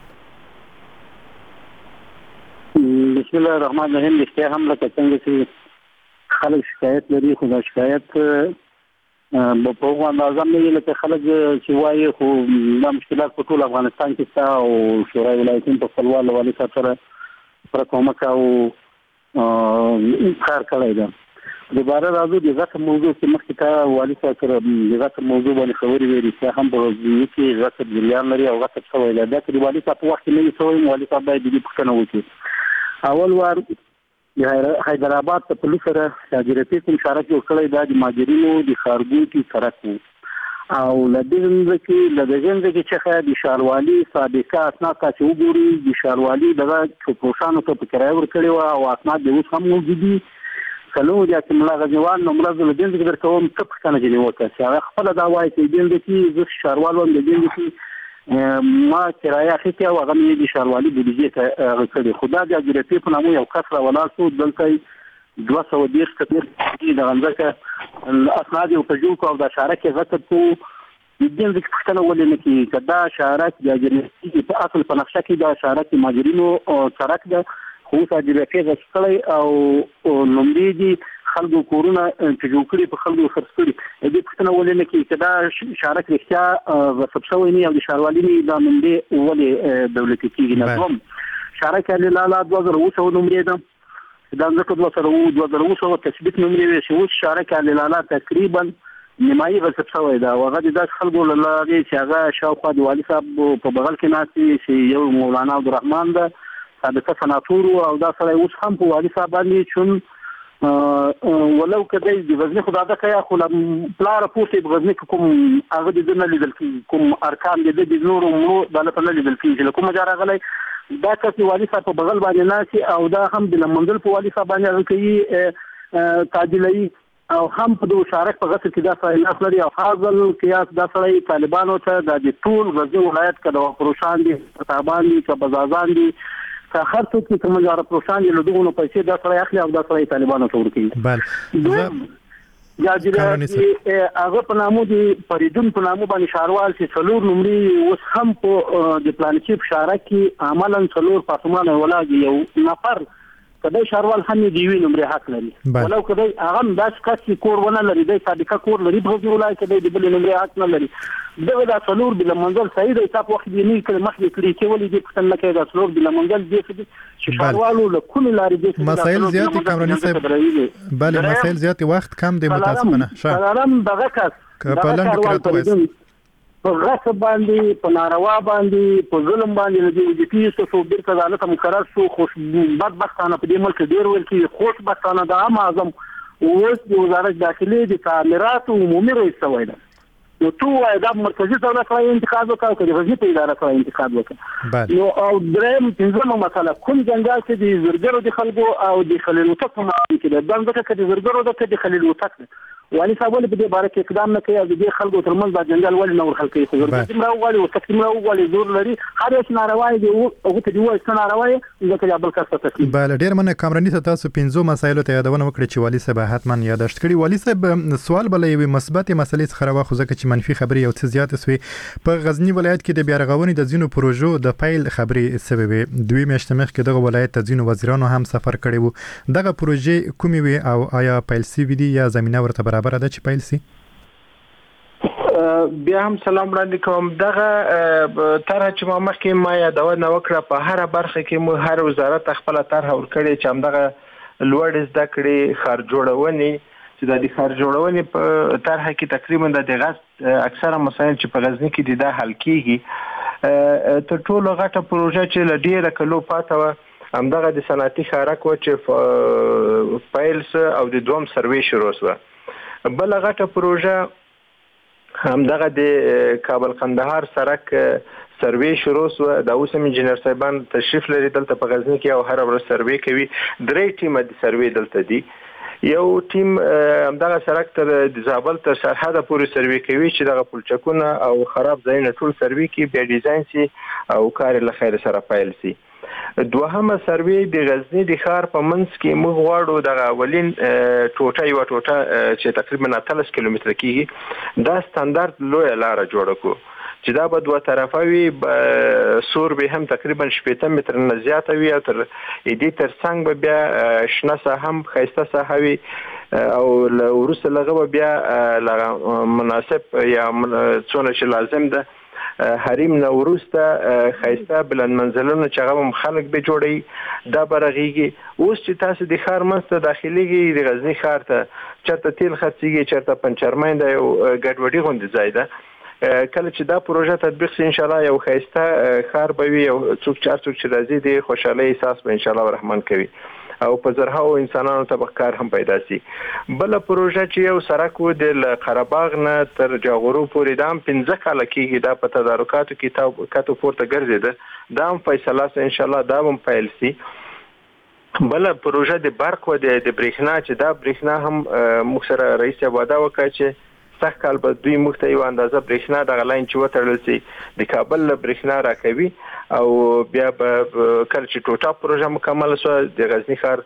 بسم الله الرحمن الرحیم لکه هم لکه څنګه چې خلک شکایت لري خو دا شکایت په هغه اندازه نه لکه خلک چې وایي خو دا مشکلات په ټول افغانستان کې شته او شورای ولایتونو په خپلوان والي سره پر کومک او کار کړی ده د بار راځو د غټ موضوع چې مخکې تا والي سره د غټ موضوع باندې خبرې ویلي چې هم په دې کې غټ جریان لري او غټ څه ویل دا چې والي په وخت نه وي والي صاحب باید دې پښتنه وکړي اول وار حیدرآباد ته پولیس سره تاجرتي کوم شارک جوړ کړی دا د ماجرینو د خارګوټي سرک او لدې کې چې د شاروالي سابقه اسناد چې وګوري د شاروالي دغه چوپوشانو ته په کرایه ورکړي او اسناد د اوس هم موجود دي کلو چې ملا غزوان نو مرزه لدې کې درکوم څه پښتنه جوړي وکړي چې خپل دا وایي چې دې کې د شاروالو د دې کې ما کرایه اخیسته او هغه مې د شاروالي بودیجې ته غوښتل خدا د اجرتی په نامو یو کس را ولاړ شو دلته 210 کتر د غنځکه اسناد او تجوک او د شارک غټ کو د دې د پښتنه ولې نه کی کدا شارک د اجرتی په اصل په نقشه کې د شارک ماجرینو او شارک د خو اجرتی غوښتل او نومړي دي خلکو کورونه چې جوړ کړي په خلکو خرڅ کړي دې پښتنه ولې نه کې کدا شارک رښتیا غصب شوی نه او د شاروالي نه د منډي ولې دولتي کېږي نه کوم شارک لاله 2000 نومړي ده دا ځکه 2000 تثبیت نومړي شو شارک لاله تقریبا نیمایي غصب شوی ده او هغه د خلکو لاله چې هغه شاوخوا د والي صاحب په بغل کې ناسي چې یو مولانا عبدالرحمن ده سابقه سناتور او دا سره اوس هم په والي صاحب باندې چون ولو کدی د غزنی خدای دا کیا خو پلار پوسټ د غزنی کوم هغه د نه لیدل کوم ارکان د نور مو د نه لیدل کیږي کوم جاره غلای دا چې والي صاحب په بغل باندې ناسي او دا هم د منځل په والي صاحب باندې کوي تعدیلي او هم په دوه شارک په غسل کې دا فعالیت لري او حاصل قیاس دا سړی طالبانو ته د ټول غزنی ولایت کډه پروشان دي تابان دي کبزازان دي هر څوک چې کوم جاره پروشان دي له دغه پیسې دا سره اخلي او دا سره طالبانو ته ورکوي بل یا چې هغه په نامو دي پریدون په نامو باندې شاروال چې څلور نمرې اوس هم په د پلانچیپ شارک کې عملاً څلور پاسمانه ولاږي یو نفر کله شاروال هم دی وی نمرې حق لري ولو کله هغه داس کسي کور ونه لري د صادقه کور لري په دې ولای کې د بل نمرې حق نه لري دغه د څلور بل منزل سید ایتاب وخت دی نه کله مخ کړی چې ولې دې پښتن نه کوي د څلور بل منزل دې چې شاروالو له کوم لارې دې مسائل زیات کامرانی صاحب بل مسائل زیات وخت کم دی متاسفانه شالم دغه کس په لند کې راځي په غصب باندې په ناروا باندې په ظلم باندې د دې چې څو ډیر عدالت مقرر شو خوش بدبختانه په دې ملک ډیر ول کې خوش بدبختانه د عام اعظم اوس د وزارت داخلي د تعمیرات عمومي رئیس وای دا نو تو وای دا مرکزی دولت راځي انتخاب وکړي چې وزیر په اداره راځي انتخاب وکړي نو او دریم څنګه مسله کوم جنجال چې د زرګرو د خلکو او د خلیل وتک په معنی کې د دغه کې د زرګرو د خلیل وتک والي صاحب ولې په دې باره کې اقدام نه کوي او د خلکو ترمنځ د جنجال ولې نه ورخل کوي ضرورت دې راوړي او تقسیم راوړي زور لري هر یو ناروا دی او ته دی وایي چې ناروا دی ځکه بل کس ته تقسیم بل ډیر مننه کامرانی تاسو 15 مسایلو ته یادونه وکړه چې والي صاحب حتما یاداشت کړي والي صاحب سوال بل یو مثبت مسلې څخه راوخه ځکه چې منفي خبري او څه زیات سوي په غزنی ولایت کې د بیا رغونې د زینو پروژو د فایل خبري سبب دوی میاشتې مخکې دغه ولایت ته زینو وزیرانو هم سفر کړی وو دغه پروژې کومې وي او آیا فایل سی وی دي یا زمينه ورته برابر ده چې فایل سي بیا هم سلام وړاندې کوم دغه طرح چې ما مخکې ما یادونه وکړه په هر برخه کې مو هر وزارت خپل طرح ورکړي چې همدغه لوړ زده کړې خار جوړونې چې د خار جوړونې په طرح کې تقریبا د غز اکثره مسایل چې په غزنی کې د حل کیږي تر ټولو غټه پروژه چې لډیره کلو پاته و همدغه د صنعتي ښارک و چې فایلز او د دوم سروې شروع شوه بل غټه پروژه همدغه د کابل قندهار سرک سروې شروع شوه د اوس انجنیر صاحبان تشریف لري دلته په غزنی کې او هر ورځ سروې کوي درې ټیم د سروې دلته دي یو ټیم همدغه سرک تر د زابل تر سرحد پورې سروې کوي چې دغه پلچکونه او خراب ځایونه ټول سروې کوي بیا ډیزاین سي او کار له خیر سره فایل سي دوهمه سروې د غزنی د ښار په منځ کې موږ غواړو د اولین ټوټه یو ټوټه چې تقریبا 30 کیلومتر کېږي دا ستاندارد لوی لار جوړ کو چې دا به دوه طرفه وي سور به هم تقریبا 18 متر نه زیات وي او تر دې تر څنګ به بیا شنه ساحه هم خیسته ساحه وي او ورسره لغه بیا مناسب یا څونه چې لازم ده حریم نوروسته خیسته بلند منزلونه چې هغه خلک به جوړي دا برغيږي اوس چې تاسو د ښار منځ داخليږي د غزنی ښار ته چرته تیل خرڅيږي چرته پنچرمین دی او ګډوډي غوندي ځای ده کله چې دا پروژه تطبیق شي ان شاء الله یو خیسته ښار به وي او څوک چې راځي د خوشحالي احساس به ان شاء الله رحمان کوي او په زرهاو انسانانو ته کار هم پیدا شي بل پروژه چې یو سرک و د قرهباغ نه تر جاغورو پورې دام 15 کال کېږي دا په تدارکاتو کې کاتو پورته ګرځیده دا هم فیصله ان شاء الله دا هم فایل سي بل پروژه د برق و د برېښنا چې دا برېښنا هم مخسره رئیس وعده وکړ چې سخت کال به دوی مخته یو اندازه برېښنا د غلاین چې وتړل سي د کابل برېښنا راکوي او بیا به کله چې ټوټه پروژه مکمل شو د غزنی ښار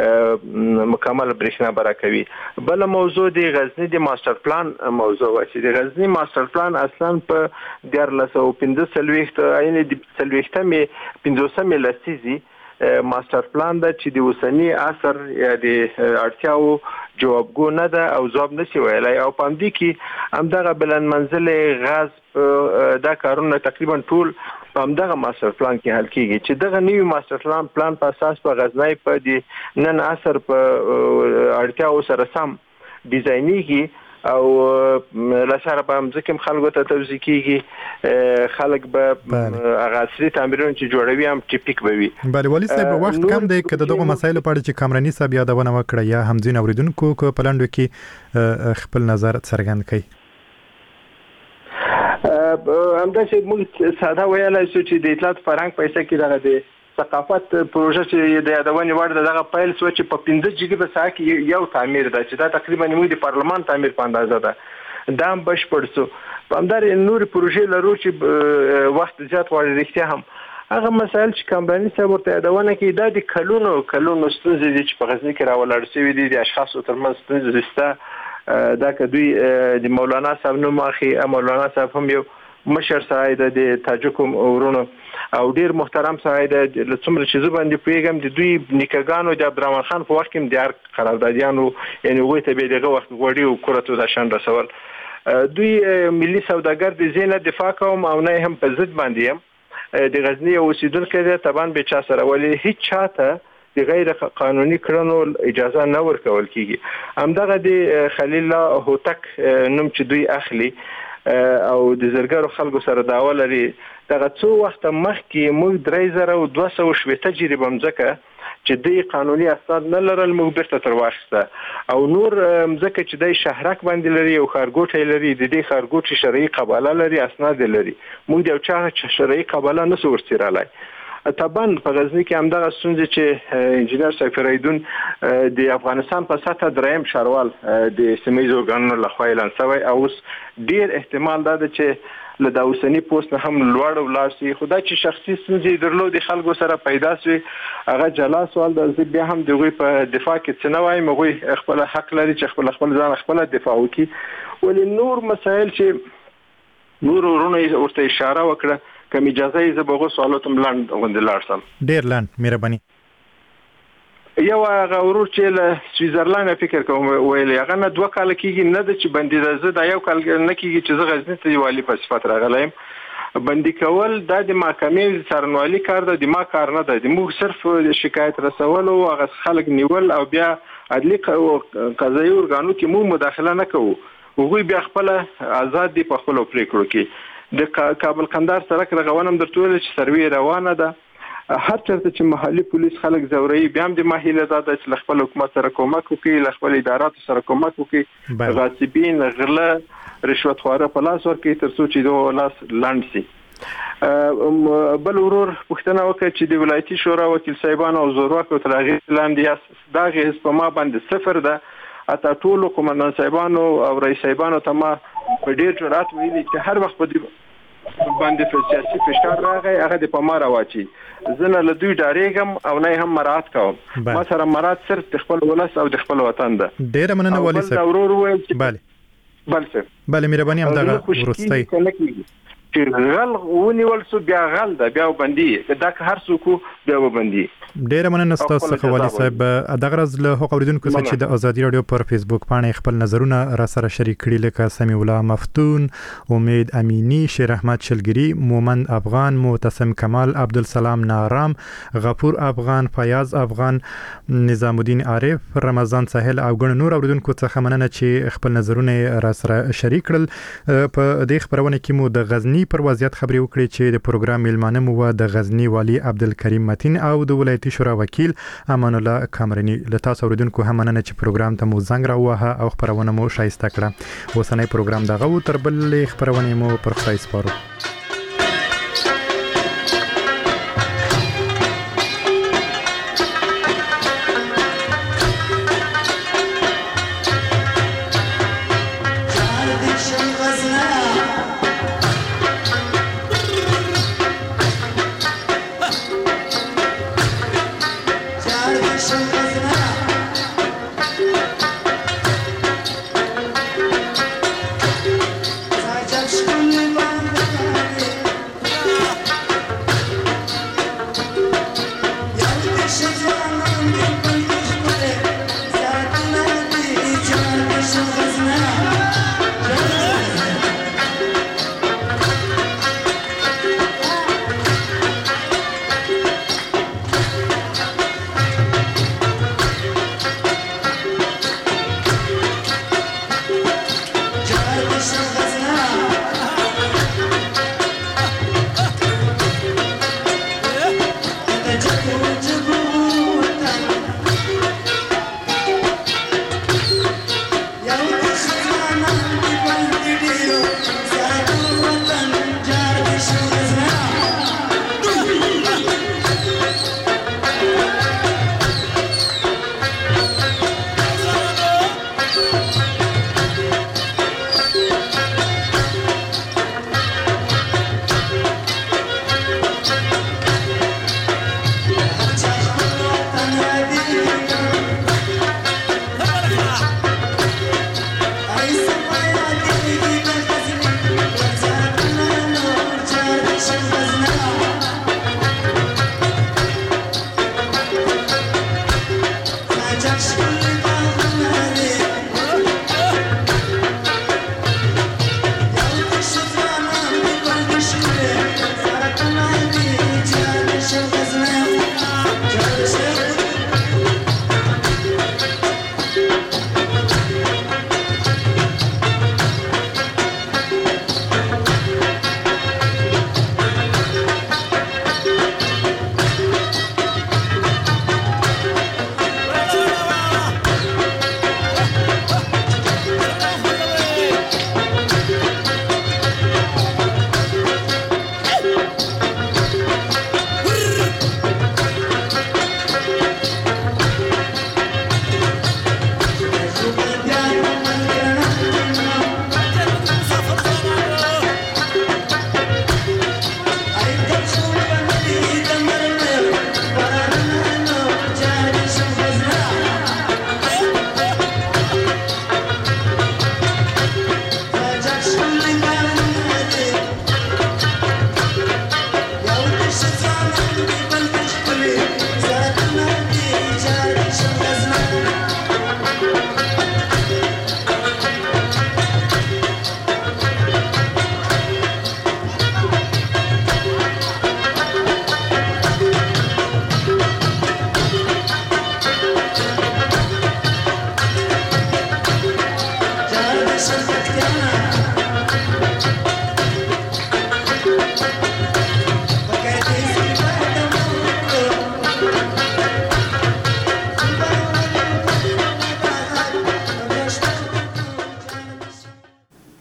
مکمل برېښنا براکوي بل موضوع د غزنی د ماستر پلان موضوع و چې د غزنی ماستر پلان اصلا په 1915 عین د 15 لسیزي ماستر پلان دا چې د وسنی اثر یا د اړتیاو جوابګو نه ده او ځواب نشي ویلای او پام دي کې همدغه بلند منزل غاز دا کارونه تقریبا ټول همدغه ماستر پلان کې حل کیږي چې دغه نیو ماستر پلان په اساس په غزنی په د نن اثر په اړتیاو سره سم ډیزاینېږي او لسره په ځکه خلکو ته توضیح کیږي خلک به اغاثري تعمیرونه چې جوړوي هم ټیپیک وي بله ولی صاحب وخت کم دی که دغه مسایلو په اړه چې کامرانی صاحب یادونه وکړه یا هم ځین اوریدونکو کو په لاندو کې خپل نظر څرګند کړي همدا چې موږ ساده ویلای شو چې د اطلاعات فرهنګ پیسې کې دغه د ثقافت پروژه چې د یادونې وړ دغه فایل سو چې په 15 جیګ په ساعت کې یو تعمیر ده چې دا تقریبا موږ د پارلمان تعمیر په اندازه ده دا هم بشپړ سو په همدار نور پروژې لرو چې وخت زیات غواړي رښتیا هم هغه مسایل چې کمبانی صاحب ورته یادونه کوي دا د کلونو ستونزې دي چې په غزنی کې راولړ شوي دي د اشخاصو ترمنځ ستونزې شته دا که دوی د مولانا صاحب نوم اخلي مولانا صاحب هم یو مشر سړی د تاجکو ورونو او ډیر محترم سړی د څومره چې زه باندې پیغام د دوی نیکګانو د عبدالرحمن خان په وخت کې د هر قراردادیانو یعنی وې ته به دغه وخت غوړي او کورته د شان رسول دوی ملي سوداګر د زینه دفاع کوم او نه هم په ضد باندې هم د غزنی اوسیدونکو د تبان به چا سره ولې هیڅ چاته د غیر قانوني کړنو اجازه نه ورکول کیږي همدغه د خلیل الله هوتک نوم چې دوی اخلي او د زرګرو خلکو سره داوا لري دغه څو وخت مخکې موږ 3200 تجربه مزکه چې د قانوني اسناد نه لرل موږ بیرته تر واخسته او نور مزکه چې د شهرک باندې لري او خارګوټي لري د دې خارګوټي شرعي قباله لري اسناد لري موږ د چا شرعي قباله نه ورسېرالای طبعا په غزنی کې همدغه ستونزې چې انجینر سیف فریدون د افغانستان په سطح دریم شاروال د سیمایي ځواکونو لخوا اعلان شوی او اوس ډیر احتمال ده چې له دا اوسنی پوسټ هم لوړ ولاړ شي. خو دا چې شخصي ستونزې درلودي خلکو سره پیدا شوي هغه جلا سوال د بیا هم دغه په دفاع کې څه نه وايي مغوي خپل حق لري چې خپل ځان خپل دفاع وکړي. ولې نور مسایل چې نور ورونه ورته اشاره وکړه کوم اجازه یې زبغه سوالات ملاند غوندلار سم ډیر لاند مهرباني. یو هغه ورور چې له سویزرلند فکر کوم ویل هغه نه 2 کال کېږي نه د چې بندي ده دا یو کال نه کېږي چې زه غزنی ته والی په صفت راغلایم. بندي کول د محکمې څارنوالي کار ده د ما کار نه ده د موږ صرف شکایت رسول او هغه خلک نیول او بیا عدلي قضایي ارګانو کې مو مداخله نه کوو. وګوي بیا خپل آزاد دي په خپل پریکړو کې. د کابل قندهار سړک رغونم درته ویل چې سروي روانه ده. هر چرته چې محلي پولیس خلک زوري بیا هم د ماهیله ده چې خپل حکومت سره کومک وکړي خپل ادارات سره کومک وکړي غاصبین غله رشوت خواره په لاس ورکړي ترڅو چې دوه لاس لاند شي. بل ورور پښتنه وکړي چې د ولایتي شورا وکیل صاحبان او زورواکو تلغي لاندې دا غیز په ما باندې صفر ده. اته ټول کومندان صاحبانو او رئیس صاحبانو ته ما په ډیر جرأت ویلي چې هر وخت په باندې سیاسي فشار راغی هغه د پمار واچي زنه له دوی ډاریږم او نه هم مراد کوم. ما سره مراد صرف د خپل ولس او د خپل وطن ده. ډیر مننه والي صاحب. بله مهرباني هم دا ورستۍ چې غل ونیول سو بیا غل ده بیا بندي دا هر څوک بیا وبندي. ډیر مننه تاسو څخه والي صاحب. دغه ورځ له حقوق اوریدونکو څخه چې د ازادي رادیو پر فیسبوک باندې خپل نظرونه را سره شریک کړي لکه سمیع الله مفتون، امید امینی، شیر احمد شلګری، مومن افغان، معتصم کمال، عبدالسلام نارام، غفور افغان، فیاض افغان، نظام الدین عارف، رمضان ساحل او ګڼ نور اوریدونکو څخه مننه چې خپل نظرونه را سره شریک کړل. په دې خبرونه کې مو د غزنی پر وضعیت خبري وکړي چې د پروګرام میلمانه مو د غزنی والی عبدالکریم متین او د ولایتي شورا وکیل امان الله کامرنی. له تاسو اوریدونکو هم مننه چې پروګرام ته مو زنګ راوهه او خبرونه مو شایسته کړه. اوسنۍ پروګرام دغه تر بل خبرونه مو پر خای سپارو.